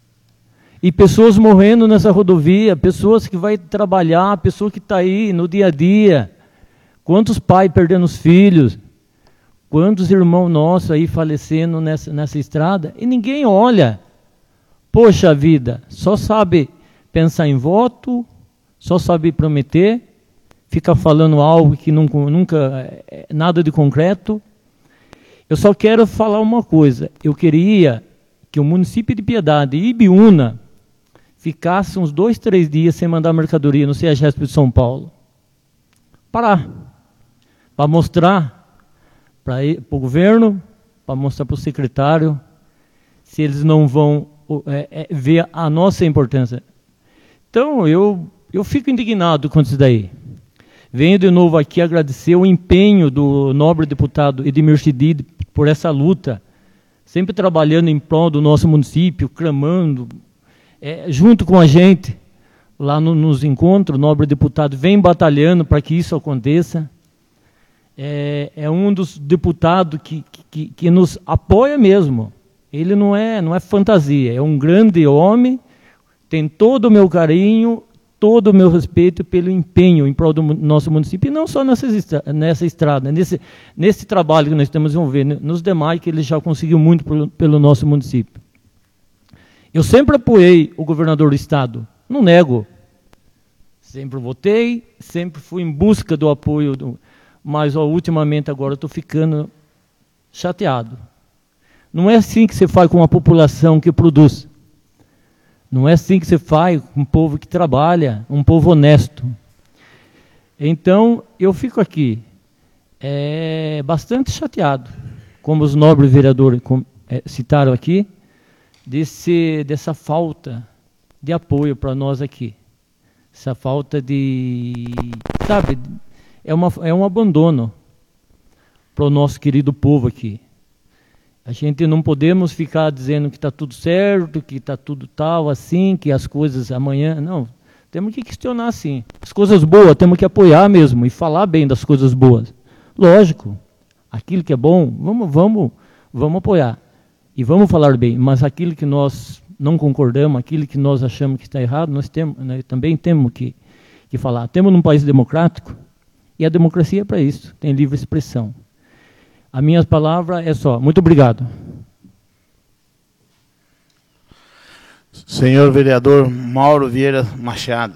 E pessoas morrendo nessa rodovia, pessoas que vão trabalhar, pessoas que estão aí no dia a dia. Quantos pais perdendo os filhos? Quantos irmãos nossos aí falecendo nessa estrada? E ninguém olha. Poxa vida, só sabe pensar em voto, só sabe prometer, fica falando algo que nunca nada de concreto. Eu só quero falar uma coisa. Eu queria que o município de Piedade e Ibiúna ficasse uns 2, 3 dias sem mandar mercadoria no CEAGESP de São Paulo. Parar. Para mostrar para o governo, para mostrar para o secretário, se eles não vão ver a nossa importância. Então, eu fico indignado com isso daí. Venho de novo aqui agradecer o empenho do nobre deputado Edmir Chedid por essa luta, sempre trabalhando em prol do nosso município, clamando, junto com a gente, lá nos encontros, o nobre deputado vem batalhando para que isso aconteça. É um dos deputados que nos apoia mesmo. Ele não é fantasia, é um grande homem, tem todo o meu carinho, todo o meu respeito pelo empenho em prol do nosso município, e não só nessa estrada, nesse trabalho que nós estamos envolvendo, nos demais que ele já conseguiu muito pelo nosso município. Eu sempre apoiei o governador do estado, não nego, sempre votei, sempre fui em busca do apoio, mas ultimamente agora estou ficando chateado. Não é assim que você faz com a população que produz. Não é assim que você faz com um povo que trabalha, um povo honesto. Então, eu fico aqui bastante chateado, como os nobres vereadores citaram aqui, dessa falta de apoio para nós aqui. Essa falta de... Sabe, é um abandono para o nosso querido povo aqui. A gente não podemos ficar dizendo que está tudo certo, que está tudo tal, assim, que as coisas amanhã... Não, temos que questionar, sim. As coisas boas, temos que apoiar mesmo e falar bem das coisas boas. Lógico, aquilo que é bom, vamos apoiar. E vamos falar bem, mas aquilo que nós não concordamos, aquilo que nós achamos que está errado, nós também temos que falar. Temos um país democrático e a democracia é para isso, tem livre expressão. A minha palavra é só. Muito obrigado. Senhor vereador Mauro Vieira Machado.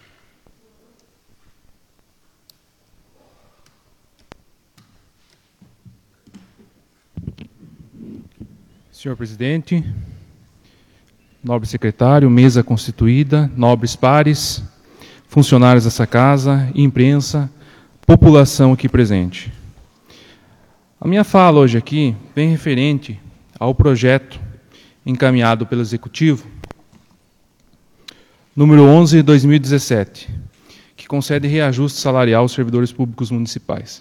Senhor presidente, nobre secretário, mesa constituída, nobres pares, funcionários dessa casa, imprensa, população aqui presente. A minha fala hoje aqui vem referente ao projeto encaminhado pelo Executivo, número 11 de 2017, que concede reajuste salarial aos servidores públicos municipais.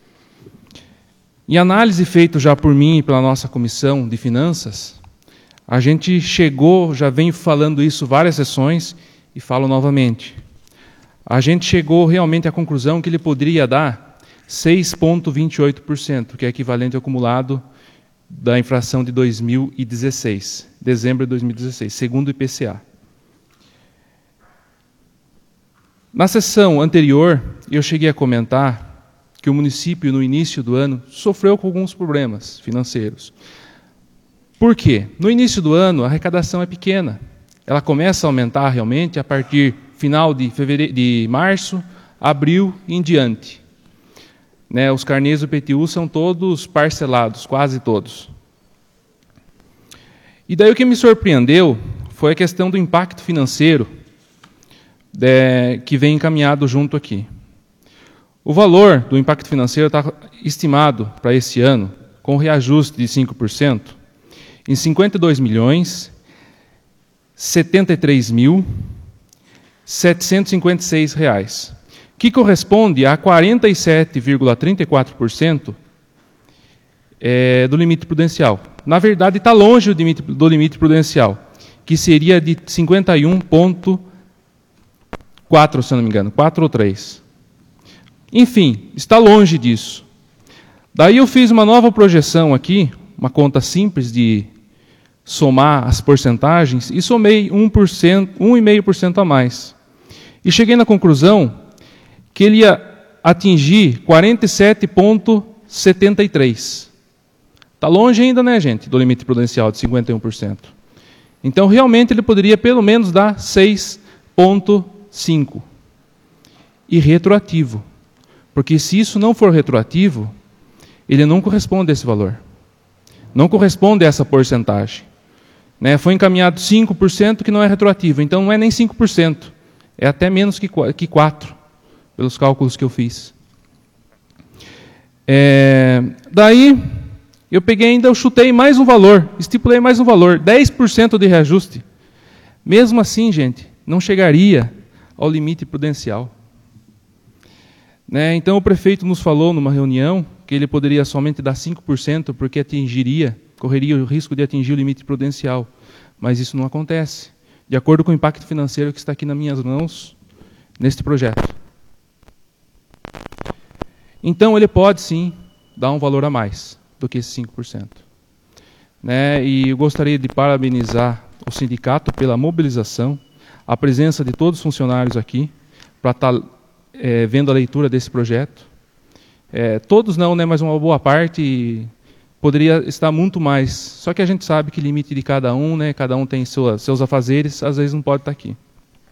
Em análise feita já por mim e pela nossa Comissão de Finanças, a gente chegou, já venho falando isso várias sessões e falo novamente, a gente chegou realmente à conclusão que ele poderia dar 6,28%, que é equivalente ao acumulado da infração de 2016, dezembro de 2016, segundo o IPCA. Na sessão anterior, eu cheguei a comentar que o município, no início do ano, sofreu com alguns problemas financeiros. Por quê? No início do ano, a arrecadação é pequena. Ela começa a aumentar realmente a partir final de março, abril e em diante. Né, os carnês do PTU são todos parcelados, quase todos. E daí o que me surpreendeu foi a questão do impacto financeiro que vem encaminhado junto aqui. O valor do impacto financeiro está estimado para esse ano, com reajuste de 5%, em R$ 52.073.756, que corresponde a 47,34% do limite prudencial. Na verdade, está longe do limite prudencial, que seria de 51,4, se não me engano, 4 ou 3. Enfim, está longe disso. Daí eu fiz uma nova projeção aqui, uma conta simples de somar as porcentagens, e somei 1,5% a mais. E cheguei na conclusão que ele ia atingir 47,73%. Está longe ainda, né, gente, do limite prudencial de 51%. Então, realmente, ele poderia pelo menos dar 6,5%. E retroativo. Porque se isso não for retroativo, ele não corresponde a esse valor. Não corresponde a essa porcentagem. Né? Foi encaminhado 5%, que não é retroativo. Então, não é nem 5%. É até menos que 4%. Pelos cálculos que eu fiz. Daí, eu chutei mais um valor, estipulei mais um valor, 10% de reajuste. Mesmo assim, gente, não chegaria ao limite prudencial. Né? Então, o prefeito nos falou numa reunião que ele poderia somente dar 5%, porque correria o risco de atingir o limite prudencial. Mas isso não acontece, de acordo com o impacto financeiro que está aqui nas minhas mãos, neste projeto. Então, ele pode, sim, dar um valor a mais do que esse 5%. Né? E eu gostaria de parabenizar o sindicato pela mobilização, a presença de todos os funcionários aqui, para estar vendo a leitura desse projeto. Todos não, né, mas uma boa parte poderia estar muito mais. Só que a gente sabe que limite de cada um, né, cada um tem seus afazeres, às vezes não pode estar aqui.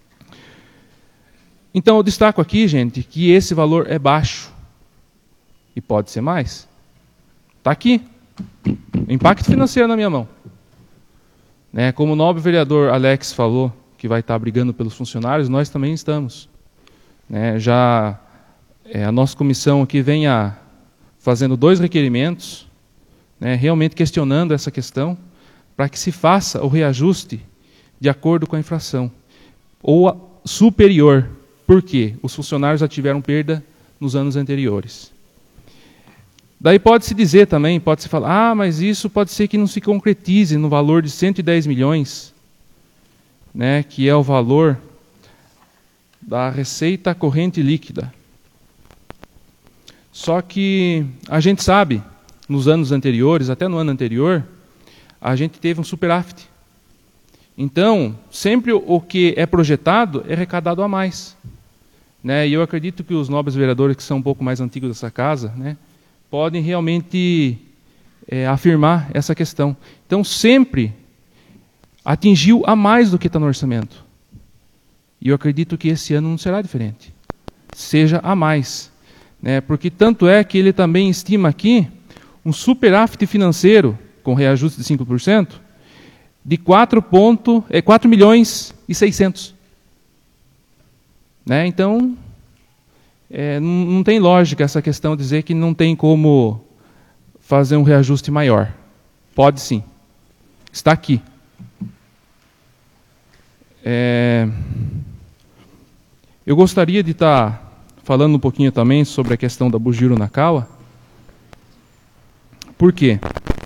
Então, eu destaco aqui, gente, que esse valor é baixo. E pode ser mais. Está aqui. Impacto financeiro na minha mão. Né? Como o nobre vereador Alex falou, que vai estar brigando pelos funcionários, nós também estamos. Né? Já a nossa comissão aqui vem fazendo 2 requerimentos, né, realmente questionando essa questão, para que se faça o reajuste de acordo com a inflação. Ou superior. Por quê? Os funcionários já tiveram perda nos anos anteriores. Daí pode-se dizer também, pode-se falar, mas isso pode ser que não se concretize no valor de 110 milhões, né, que é o valor da receita corrente líquida. Só que a gente sabe, nos anos anteriores, até no ano anterior, a gente teve um superávit. Então, sempre o que é projetado é arrecadado a mais. Né, e eu acredito que os nobres vereadores, que são um pouco mais antigos dessa casa, né, podem realmente afirmar essa questão. Então, sempre atingiu a mais do que está no orçamento. E eu acredito que esse ano não será diferente. Seja a mais. Né? Porque tanto é que ele também estima aqui um superávit financeiro, com reajuste de 5%, de 4.600.000. Né? Então, não tem lógica essa questão de dizer que não tem como fazer um reajuste maior. Pode sim. Está aqui. Eu gostaria de estar falando um pouquinho também sobre a questão da Bugiro Nakawa. Por quê?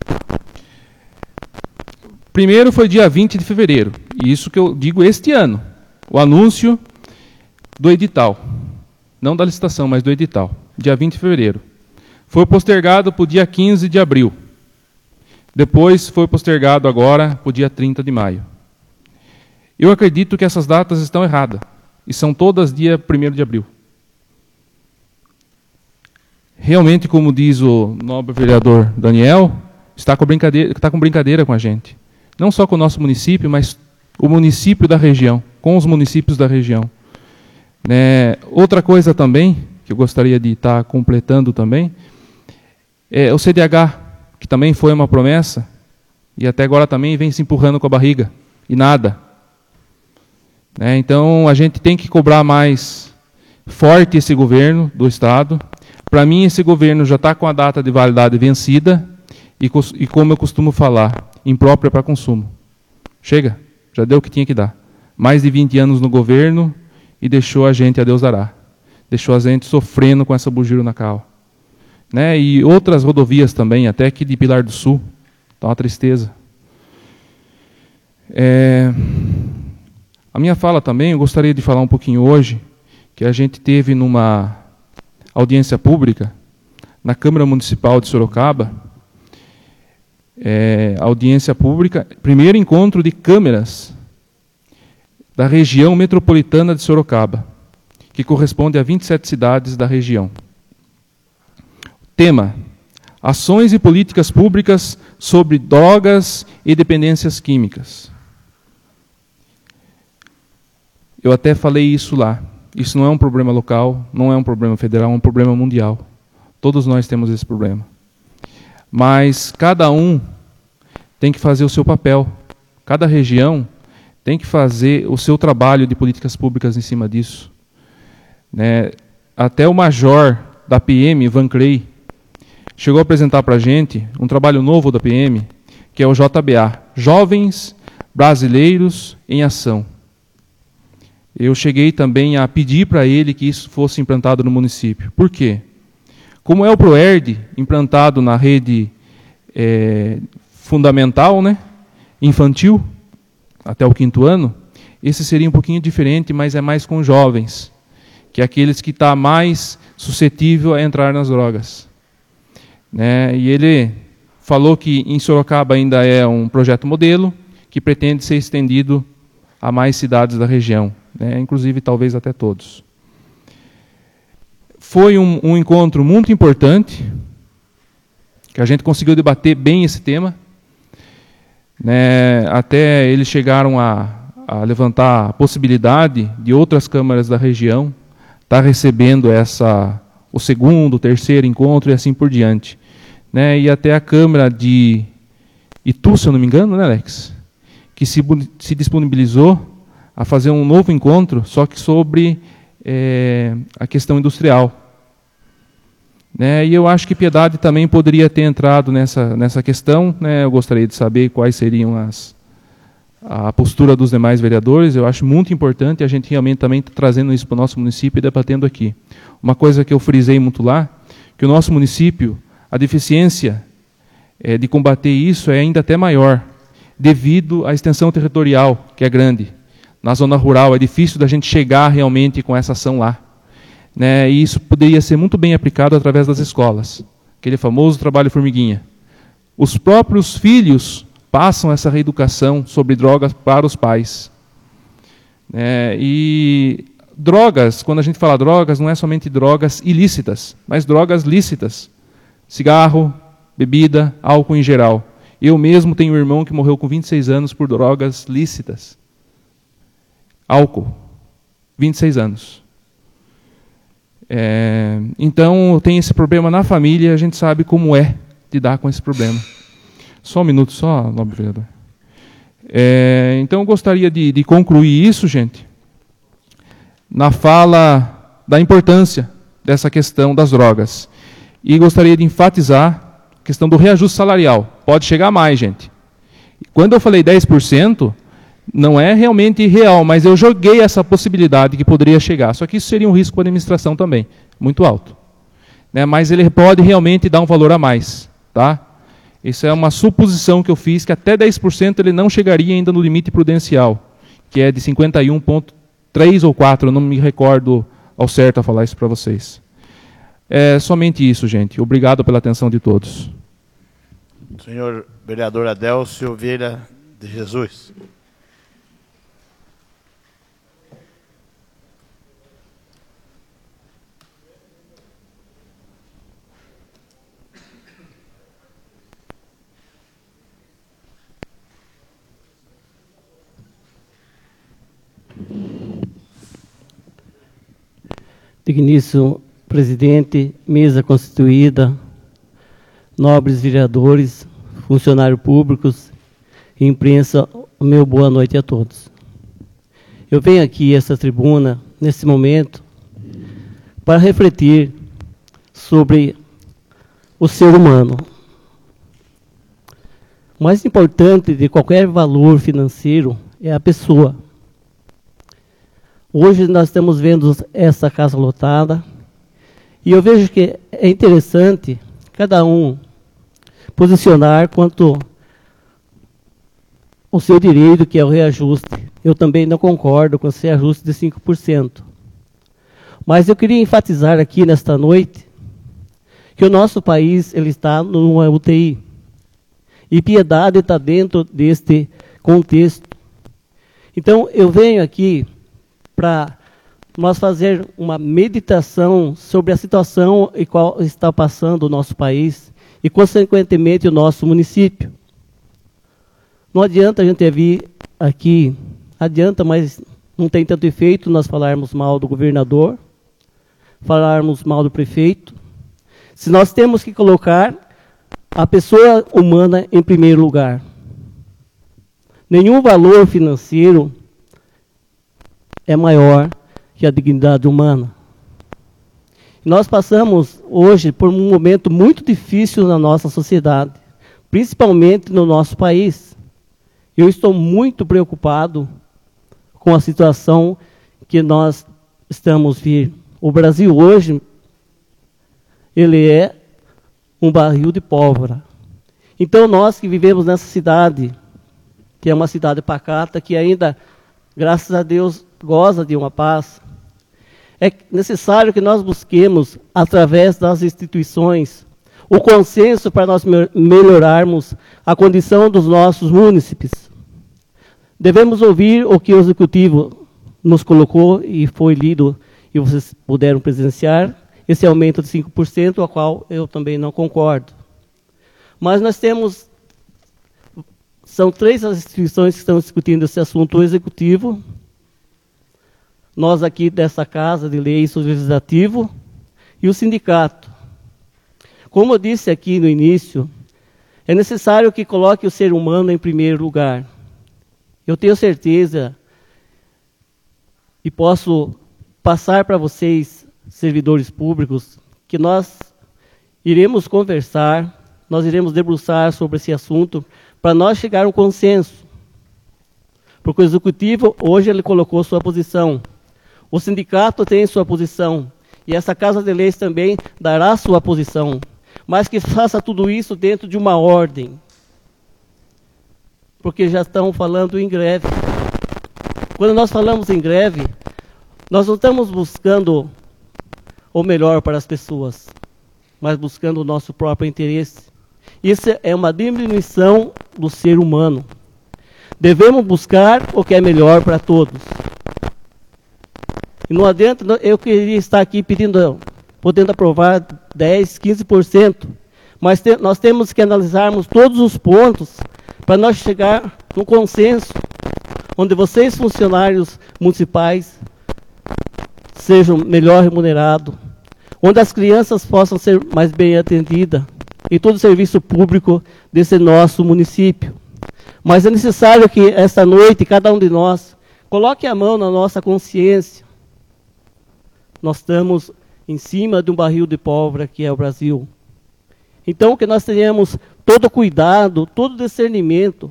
Primeiro foi dia 20 de fevereiro, e isso que eu digo este ano, o anúncio do edital. Não da licitação, mas do edital. Dia 20 de fevereiro. Foi postergado para o dia 15 de abril. Depois foi postergado agora para o dia 30 de maio. Eu acredito que essas datas estão erradas, e são todas dia 1º de abril. Realmente, como diz o nobre vereador Daniel, está com brincadeira com a gente. Não só com o nosso município, mas o município da região, com os municípios da região. Outra coisa também, que eu gostaria de estar completando também, é o CDH, que também foi uma promessa, e até agora também vem se empurrando com a barriga, e nada. Então, a gente tem que cobrar mais forte esse governo do Estado. Para mim, esse governo já está com a data de validade vencida, e como eu costumo falar, imprópria para consumo. Chega, já deu o que tinha que dar. Mais de 20 anos no governo, e deixou a gente, a Deus dará. Deixou a gente sofrendo com essa bugiro na cal. E outras rodovias também, até aqui de Pilar do Sul. Está uma tristeza. A minha fala também, eu gostaria de falar um pouquinho hoje, que a gente teve numa audiência pública, na Câmara Municipal de Sorocaba, audiência pública, primeiro encontro de câmeras da região metropolitana de Sorocaba, que corresponde a 27 cidades da região. Tema: ações e políticas públicas sobre drogas e dependências químicas. Eu até falei isso lá. Isso não é um problema local, não é um problema federal, é um problema mundial. Todos nós temos esse problema. Mas cada um tem que fazer o seu papel. Cada região tem que fazer o seu trabalho de políticas públicas em cima disso. Até o major da PM, Ivan Clay, chegou a apresentar para a gente um trabalho novo da PM, que é o JBA, Jovens Brasileiros em Ação. Eu cheguei também a pedir para ele que isso fosse implantado no município. Por quê? Como é o ProERD, implantado na rede fundamental, infantil, até o 5º ano, esse seria um pouquinho diferente, mas é mais com jovens, que é aqueles que estão mais suscetíveis a entrar nas drogas. E ele falou que em Sorocaba ainda é um projeto modelo, que pretende ser estendido a mais cidades da região, inclusive talvez até todos. Foi um encontro muito importante, que a gente conseguiu debater bem esse tema. Até eles chegaram a levantar a possibilidade de outras câmaras da região estar recebendo o 2º, 3º encontro e assim por diante. E até a Câmara de Itu, se eu não me engano, Alex? Que se disponibilizou a fazer um novo encontro, só que sobre a questão industrial. E eu acho que Piedade também poderia ter entrado nessa questão. Eu gostaria de saber quais seriam a postura dos demais vereadores. Eu acho muito importante a gente realmente também estar trazendo isso para o nosso município e debatendo aqui. Uma coisa que eu frisei muito lá, que o nosso município, a deficiência de combater isso é ainda até maior, devido à extensão territorial, que é grande. Na zona rural é difícil da gente chegar realmente com essa ação lá. E isso poderia ser muito bem aplicado através das escolas. Aquele famoso trabalho formiguinha. Os próprios filhos passam essa reeducação sobre drogas para os pais. E drogas, quando a gente fala drogas, não é somente drogas ilícitas, mas drogas lícitas. Cigarro, bebida, álcool em geral. Eu mesmo tenho um irmão que morreu com 26 anos por drogas lícitas. Álcool, 26 anos. Então, tem esse problema na família e a gente sabe como é lidar com esse problema. Só um minuto, só, nobre vereador. Então, eu gostaria de concluir isso, gente, na fala da importância dessa questão das drogas. E gostaria de enfatizar a questão do reajuste salarial. Pode chegar mais, gente. Quando eu falei 10%, não é realmente real, mas eu joguei essa possibilidade que poderia chegar. Só que isso seria um risco para a administração também, muito alto. Mas ele pode realmente dar um valor a mais. Tá? Isso é uma suposição que eu fiz, que até 10% ele não chegaria ainda no limite prudencial, que é de 51,3 ou 4, eu não me recordo ao certo a falar isso para vocês. É somente isso, gente. Obrigado pela atenção de todos. Senhor vereador Adélcio Vieira de Jesus. Digníssimo presidente, mesa constituída, nobres vereadores, funcionários públicos e imprensa, meu boa noite a todos. Eu venho aqui a essa tribuna, nesse momento, para refletir sobre o ser humano. O mais importante de qualquer valor financeiro é a pessoa. Hoje nós estamos vendo essa casa lotada e eu vejo que é interessante cada um posicionar quanto o seu direito, que é o reajuste. Eu também não concordo com esse reajuste de 5%. Mas eu queria enfatizar aqui nesta noite que o nosso país ele está numa UTI. E Piedade está dentro deste contexto. Então, eu venho aqui para nós fazer uma meditação sobre a situação em qual está passando o nosso país e, consequentemente, o nosso município. Não adianta a gente vir aqui, adianta, mas não tem tanto efeito nós falarmos mal do governador, falarmos mal do prefeito, se nós temos que colocar a pessoa humana em primeiro lugar. Nenhum valor financeiro é maior que a dignidade humana. Nós passamos hoje por um momento muito difícil na nossa sociedade, principalmente no nosso país. Eu estou muito preocupado com a situação que nós estamos vivendo. O Brasil hoje, ele é um barril de pólvora. Então nós que vivemos nessa cidade, que é uma cidade pacata, que ainda, graças a Deus, goza de uma paz, é necessário que nós busquemos, através das instituições, o consenso para nós melhorarmos a condição dos nossos munícipes. Devemos ouvir o que o Executivo nos colocou e foi lido, e vocês puderam presenciar, esse aumento de 5%, ao qual eu também não concordo. Mas nós temos, são 3 as instituições que estão discutindo esse assunto: o Executivo, nós aqui dessa Casa de Leis, o Legislativo e o sindicato. Como eu disse aqui no início, é necessário que coloque o ser humano em primeiro lugar. Eu tenho certeza e posso passar para vocês, servidores públicos, que nós iremos conversar, nós iremos debruçar sobre esse assunto para nós chegar a um consenso. Porque o Executivo, hoje, ele colocou sua posição. O sindicato tem sua posição. E essa Casa de Leis também dará sua posição. Mas que faça tudo isso dentro de uma ordem. Porque já estão falando em greve. Quando nós falamos em greve, nós não estamos buscando o melhor para as pessoas, mas buscando o nosso próprio interesse. Isso é uma diminuição do ser humano. Devemos buscar o que é melhor para todos. E não adianta, eu queria estar aqui podendo aprovar 10%, 15%, mas nós temos que analisarmos todos os pontos para nós chegar num consenso, onde vocês, funcionários municipais, sejam melhor remunerados, onde as crianças possam ser mais bem atendidas, em todo o serviço público desse nosso município. Mas é necessário que esta noite, cada um de nós, coloque a mão na nossa consciência. Nós estamos em cima de um barril de pólvora que é o Brasil. Então, que nós tenhamos todo cuidado, todo discernimento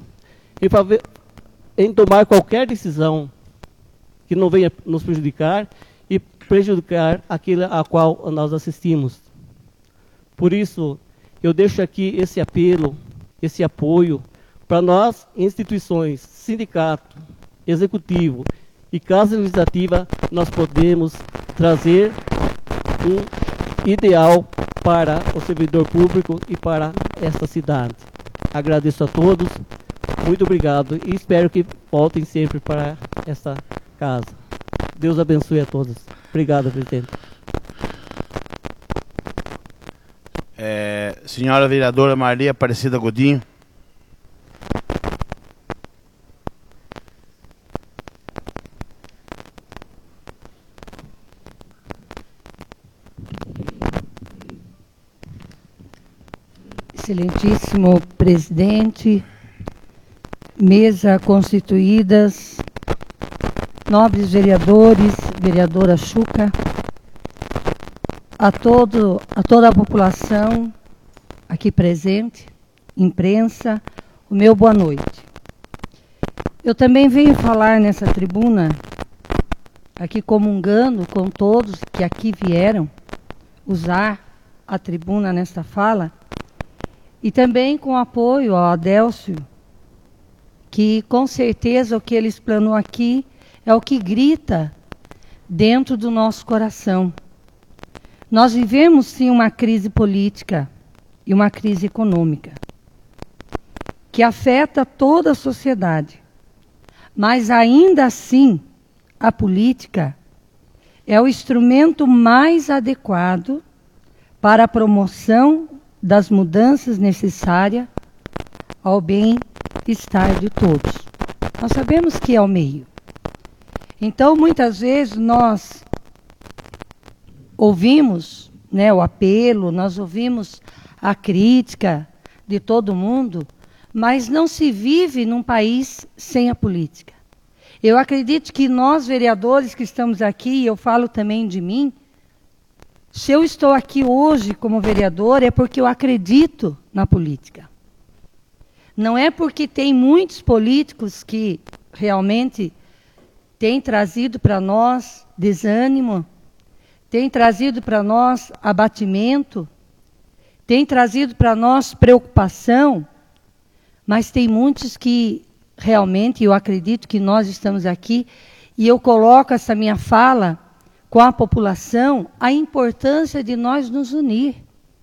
em tomar qualquer decisão que não venha nos prejudicar e prejudicar aquilo a qual nós assistimos. Por isso, eu deixo aqui esse apelo, esse apoio para nós, instituições, sindicato, executivo e Casa Legislativa, nós podemos trazer um ideal para o servidor público e para esta cidade. Agradeço a todos. Muito obrigado e espero que voltem sempre para essa casa. Deus abençoe a todos. Obrigado, presidente. Senhora vereadora Maria Aparecida Godinho. Excelentíssimo presidente, mesa constituídas, nobres vereadores, vereadora Chuca, a toda a população aqui presente, imprensa, o meu boa noite. Eu também venho falar nessa tribuna, aqui comungando com todos que aqui vieram usar a tribuna nesta fala, e também com apoio ao Adélcio, que com certeza o que ele explanou aqui é o que grita dentro do nosso coração. Nós vivemos sim uma crise política e uma crise econômica, que afeta toda a sociedade. Mas ainda assim, a política é o instrumento mais adequado para a promoção das mudanças necessárias ao bem-estar de todos. Nós sabemos que é o meio. Então, muitas vezes, nós ouvimos, né, o apelo, nós ouvimos a crítica de todo mundo, mas não se vive num país sem a política. Eu acredito que nós, vereadores que estamos aqui, e eu falo também de mim, se eu estou aqui hoje como vereador, é porque eu acredito na política. Não é porque tem muitos políticos que realmente têm trazido para nós desânimo, têm trazido para nós abatimento, têm trazido para nós preocupação, mas tem muitos que realmente eu acredito que nós estamos aqui, e eu coloco essa minha fala com a população, a importância de nós nos unir.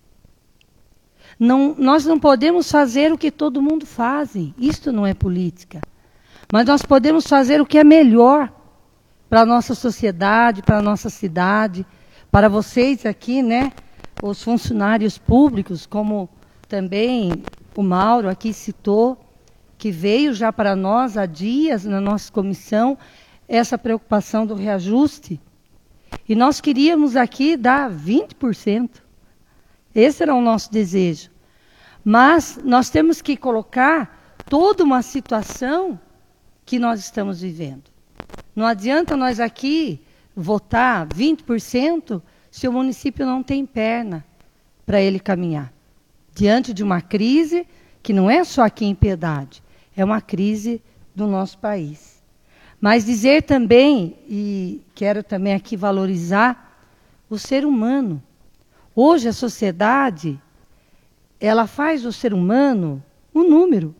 Nós não podemos fazer o que todo mundo faz, isto não é política. Mas nós podemos fazer o que é melhor para a nossa sociedade, para a nossa cidade, para vocês aqui, né, os funcionários públicos, como também o Mauro aqui citou, que veio já para nós há dias, na nossa comissão, essa preocupação do reajuste. E nós queríamos aqui dar 20%. Esse era o nosso desejo. Mas nós temos que colocar toda uma situação que nós estamos vivendo. Não adianta nós aqui votar 20% se o município não tem perna para ele caminhar. Diante de uma crise que não é só aqui em Piedade, é uma crise do nosso país. Mas dizer também, e quero também aqui valorizar, o ser humano. Hoje a sociedade, ela faz do ser humano um número.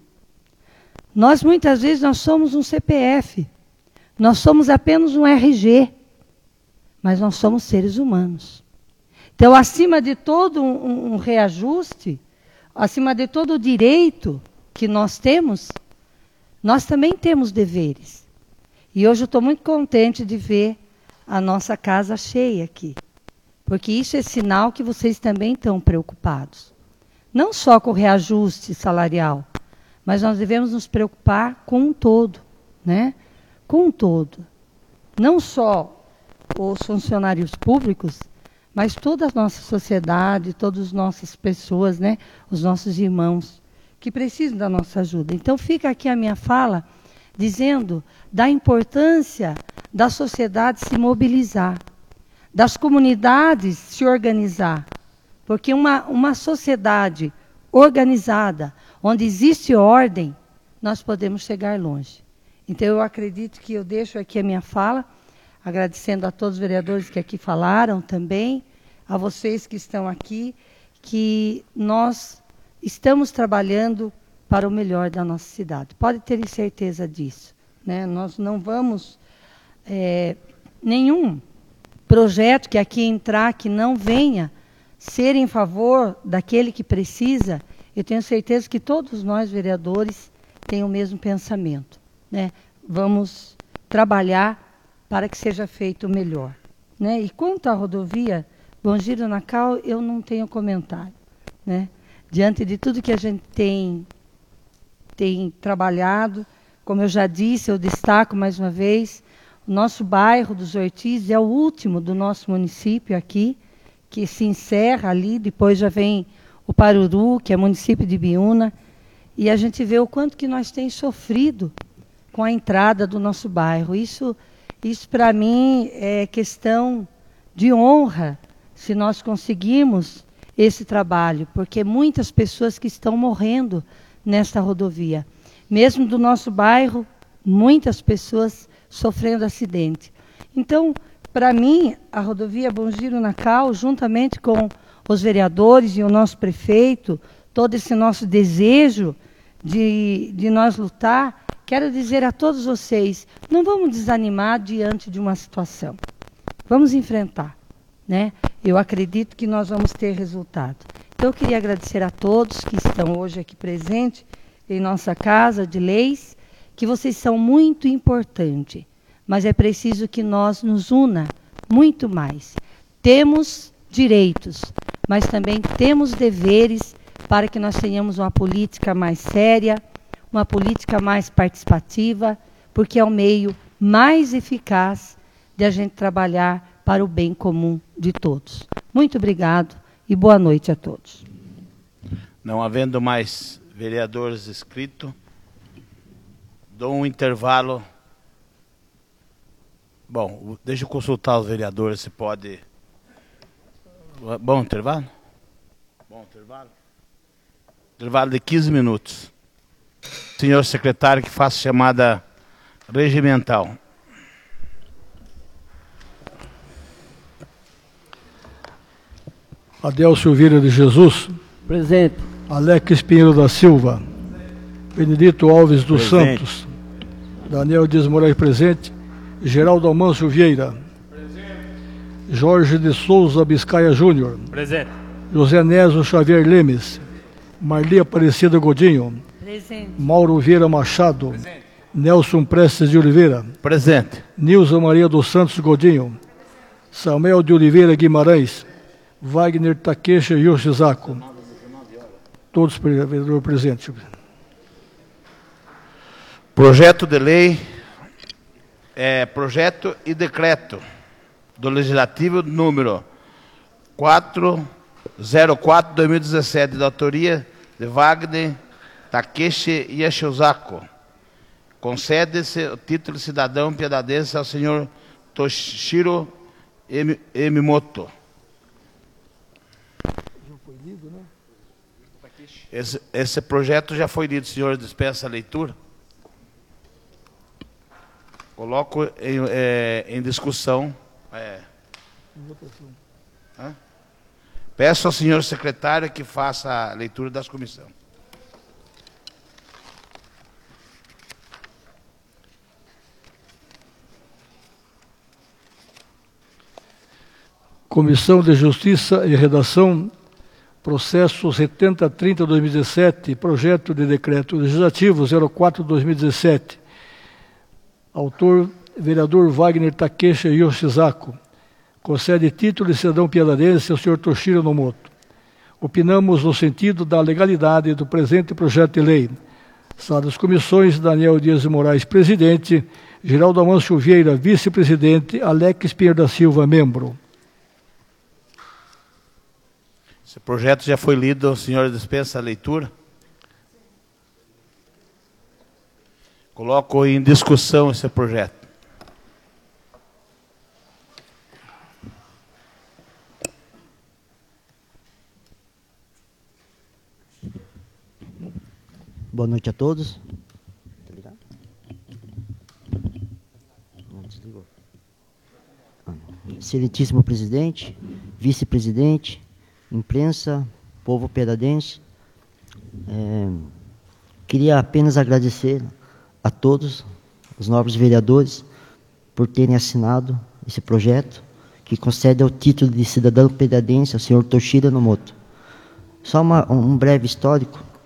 Nós muitas vezes nós somos um CPF, nós somos apenas um RG, mas nós somos seres humanos. Então, acima de todo um reajuste, acima de todo o direito que nós temos, nós também temos deveres. E hoje eu estou muito contente de ver a nossa casa cheia aqui. Porque isso é sinal que vocês também estão preocupados. Não só com o reajuste salarial, mas nós devemos nos preocupar com um todo, né? Com um todo. Não só os funcionários públicos, mas toda a nossa sociedade, todas as nossas pessoas, né? Os nossos irmãos que precisam da nossa ajuda. Então fica aqui a minha fala dizendo da importância da sociedade se mobilizar, das comunidades se organizar, porque uma sociedade organizada, onde existe ordem, nós podemos chegar longe. Então eu acredito que eu deixo aqui a minha fala, agradecendo a todos os vereadores que aqui falaram também, a vocês que estão aqui, que nós estamos trabalhando para o melhor da nossa cidade. Pode ter certeza disso, né? Nós não vamos... nenhum projeto que aqui entrar que não venha ser em favor daquele que precisa, eu tenho certeza que todos nós, vereadores, têm o mesmo pensamento, né? Vamos trabalhar para que seja feito melhor, né? E quanto à rodovia Bom Giro Nacal, eu não tenho comentário, né? Diante de tudo que a gente tem trabalhado, como eu já disse, eu destaco mais uma vez, o nosso bairro dos Ortiz é o último do nosso município aqui, que se encerra ali, depois já vem o Paruru, que é município de Biúna, e a gente vê o quanto que nós temos sofrido com a entrada do nosso bairro. Isso para mim é questão de honra, se nós conseguirmos esse trabalho, porque muitas pessoas que estão morrendo nesta rodovia. Mesmo do nosso bairro, muitas pessoas sofrendo acidente. Então, para mim, a rodovia Bom Giro Nacal, juntamente com os vereadores e o nosso prefeito, todo esse nosso desejo de nós lutar, quero dizer a todos vocês, não vamos desanimar diante de uma situação. Vamos enfrentar, né? Eu acredito que nós vamos ter resultado. Então, eu queria agradecer a todos que estão hoje aqui presentes em nossa Casa de Leis, que vocês são muito importantes, mas é preciso que nós nos una muito mais. Temos direitos, mas também temos deveres para que nós tenhamos uma política mais séria, uma política mais participativa, porque é o meio mais eficaz de a gente trabalhar para o bem comum de todos. Muito obrigado e boa noite a todos. Não havendo mais vereadores inscritos, dou um intervalo. Bom, deixa eu consultar os vereadores se pode. Bom intervalo? Bom intervalo? Intervalo de 15 minutos. Senhor secretário, que faça chamada regimental. Adelcio Vieira de Jesus. Presente. Alex Pinheiro da Silva. Benedito Alves dos Santos. Daniel Dias Moraes presente. Geraldo Amâncio Vieira. Presente. Jorge de Souza Biscaia Júnior. Presente. José Nésio Xavier Lemes. Marli Aparecida Godinho. Presente. Mauro Vieira Machado. Presente. Nelson Prestes de Oliveira. Presente. Nilza Maria dos Santos Godinho. Samuel de Oliveira Guimarães. Wagner Takeshi Yoshizako. Todos presentes. Projeto de lei, projeto e decreto do Legislativo número 404/2017, da autoria de Wagner Takeshi Yoshizako. Concede-se o título de cidadão piedadense ao senhor Toshiro Emimoto. Esse projeto já foi lido, senhor, dispensa a leitura. Coloco em discussão. Peço ao senhor secretário que faça a leitura das comissões. Comissão de Justiça e Redação, processo 7030/2017, projeto de decreto legislativo 04/2017. Autor, vereador Wagner Takeshi Yoshizako. Concede título de cidadão piedadense ao senhor Toshiro Nomoto. Opinamos no sentido da legalidade do presente projeto de lei. Sala das comissões, Daniel Dias de Moraes, presidente. Geraldo Amâncio Vieira, vice-presidente. Alex Pinheiro da Silva, membro. Esse projeto já foi lido, o senhor dispensa a leitura. Coloco em discussão esse projeto. Boa noite a todos. Tá ligado? Não desligou. Excelentíssimo presidente, vice-presidente, imprensa, povo piedadense, queria apenas agradecer a todos os nobres vereadores por terem assinado esse projeto que concede o título de cidadão piedadense ao senhor Toshiro Nomoto. Só um breve histórico.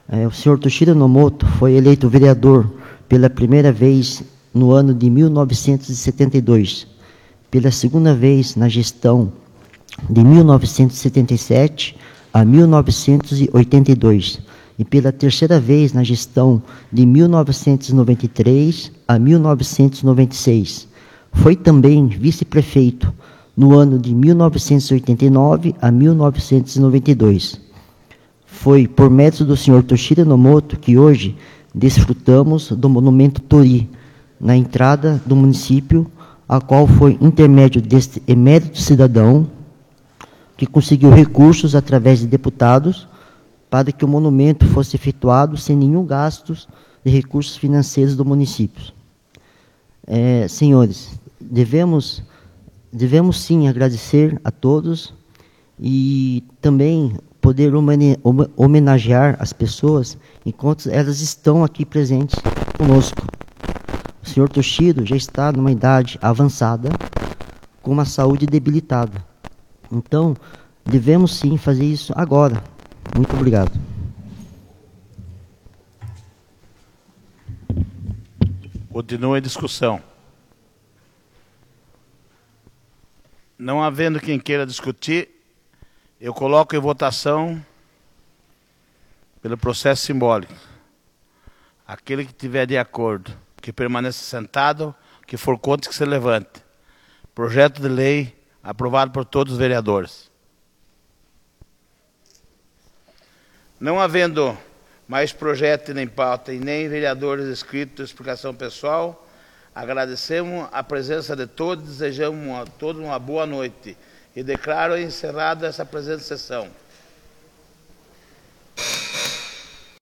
O senhor Toshiro Nomoto foi eleito vereador pela primeira vez no ano de 1972, pela segunda vez na gestão de 1977 a 1982 e pela terceira vez na gestão de 1993 a 1996. Foi também vice-prefeito no ano de 1989 a 1992. Foi por mérito do senhor Toshiro Nomoto que hoje desfrutamos do Monumento Torii, na entrada do município, a qual foi intermédio deste emérito cidadão, que conseguiu recursos através de deputados, para que o monumento fosse efetuado sem nenhum gasto de recursos financeiros do município. Senhores, devemos sim agradecer a todos e também poder homenagear as pessoas enquanto elas estão aqui presentes conosco. O senhor Toshiro já está numa idade avançada, com uma saúde debilitada. Então, devemos sim fazer isso agora. Muito obrigado. Continua a discussão. Não havendo quem queira discutir, eu coloco em votação pelo processo simbólico. Aquele que tiver de acordo, que permaneça sentado, que for contra, que se levante. Projeto de lei aprovado por todos os vereadores. Não havendo mais projeto nem pauta e nem vereadores inscritos, explicação pessoal, agradecemos a presença de todos, desejamos a todos uma boa noite e declaro encerrada essa presente sessão.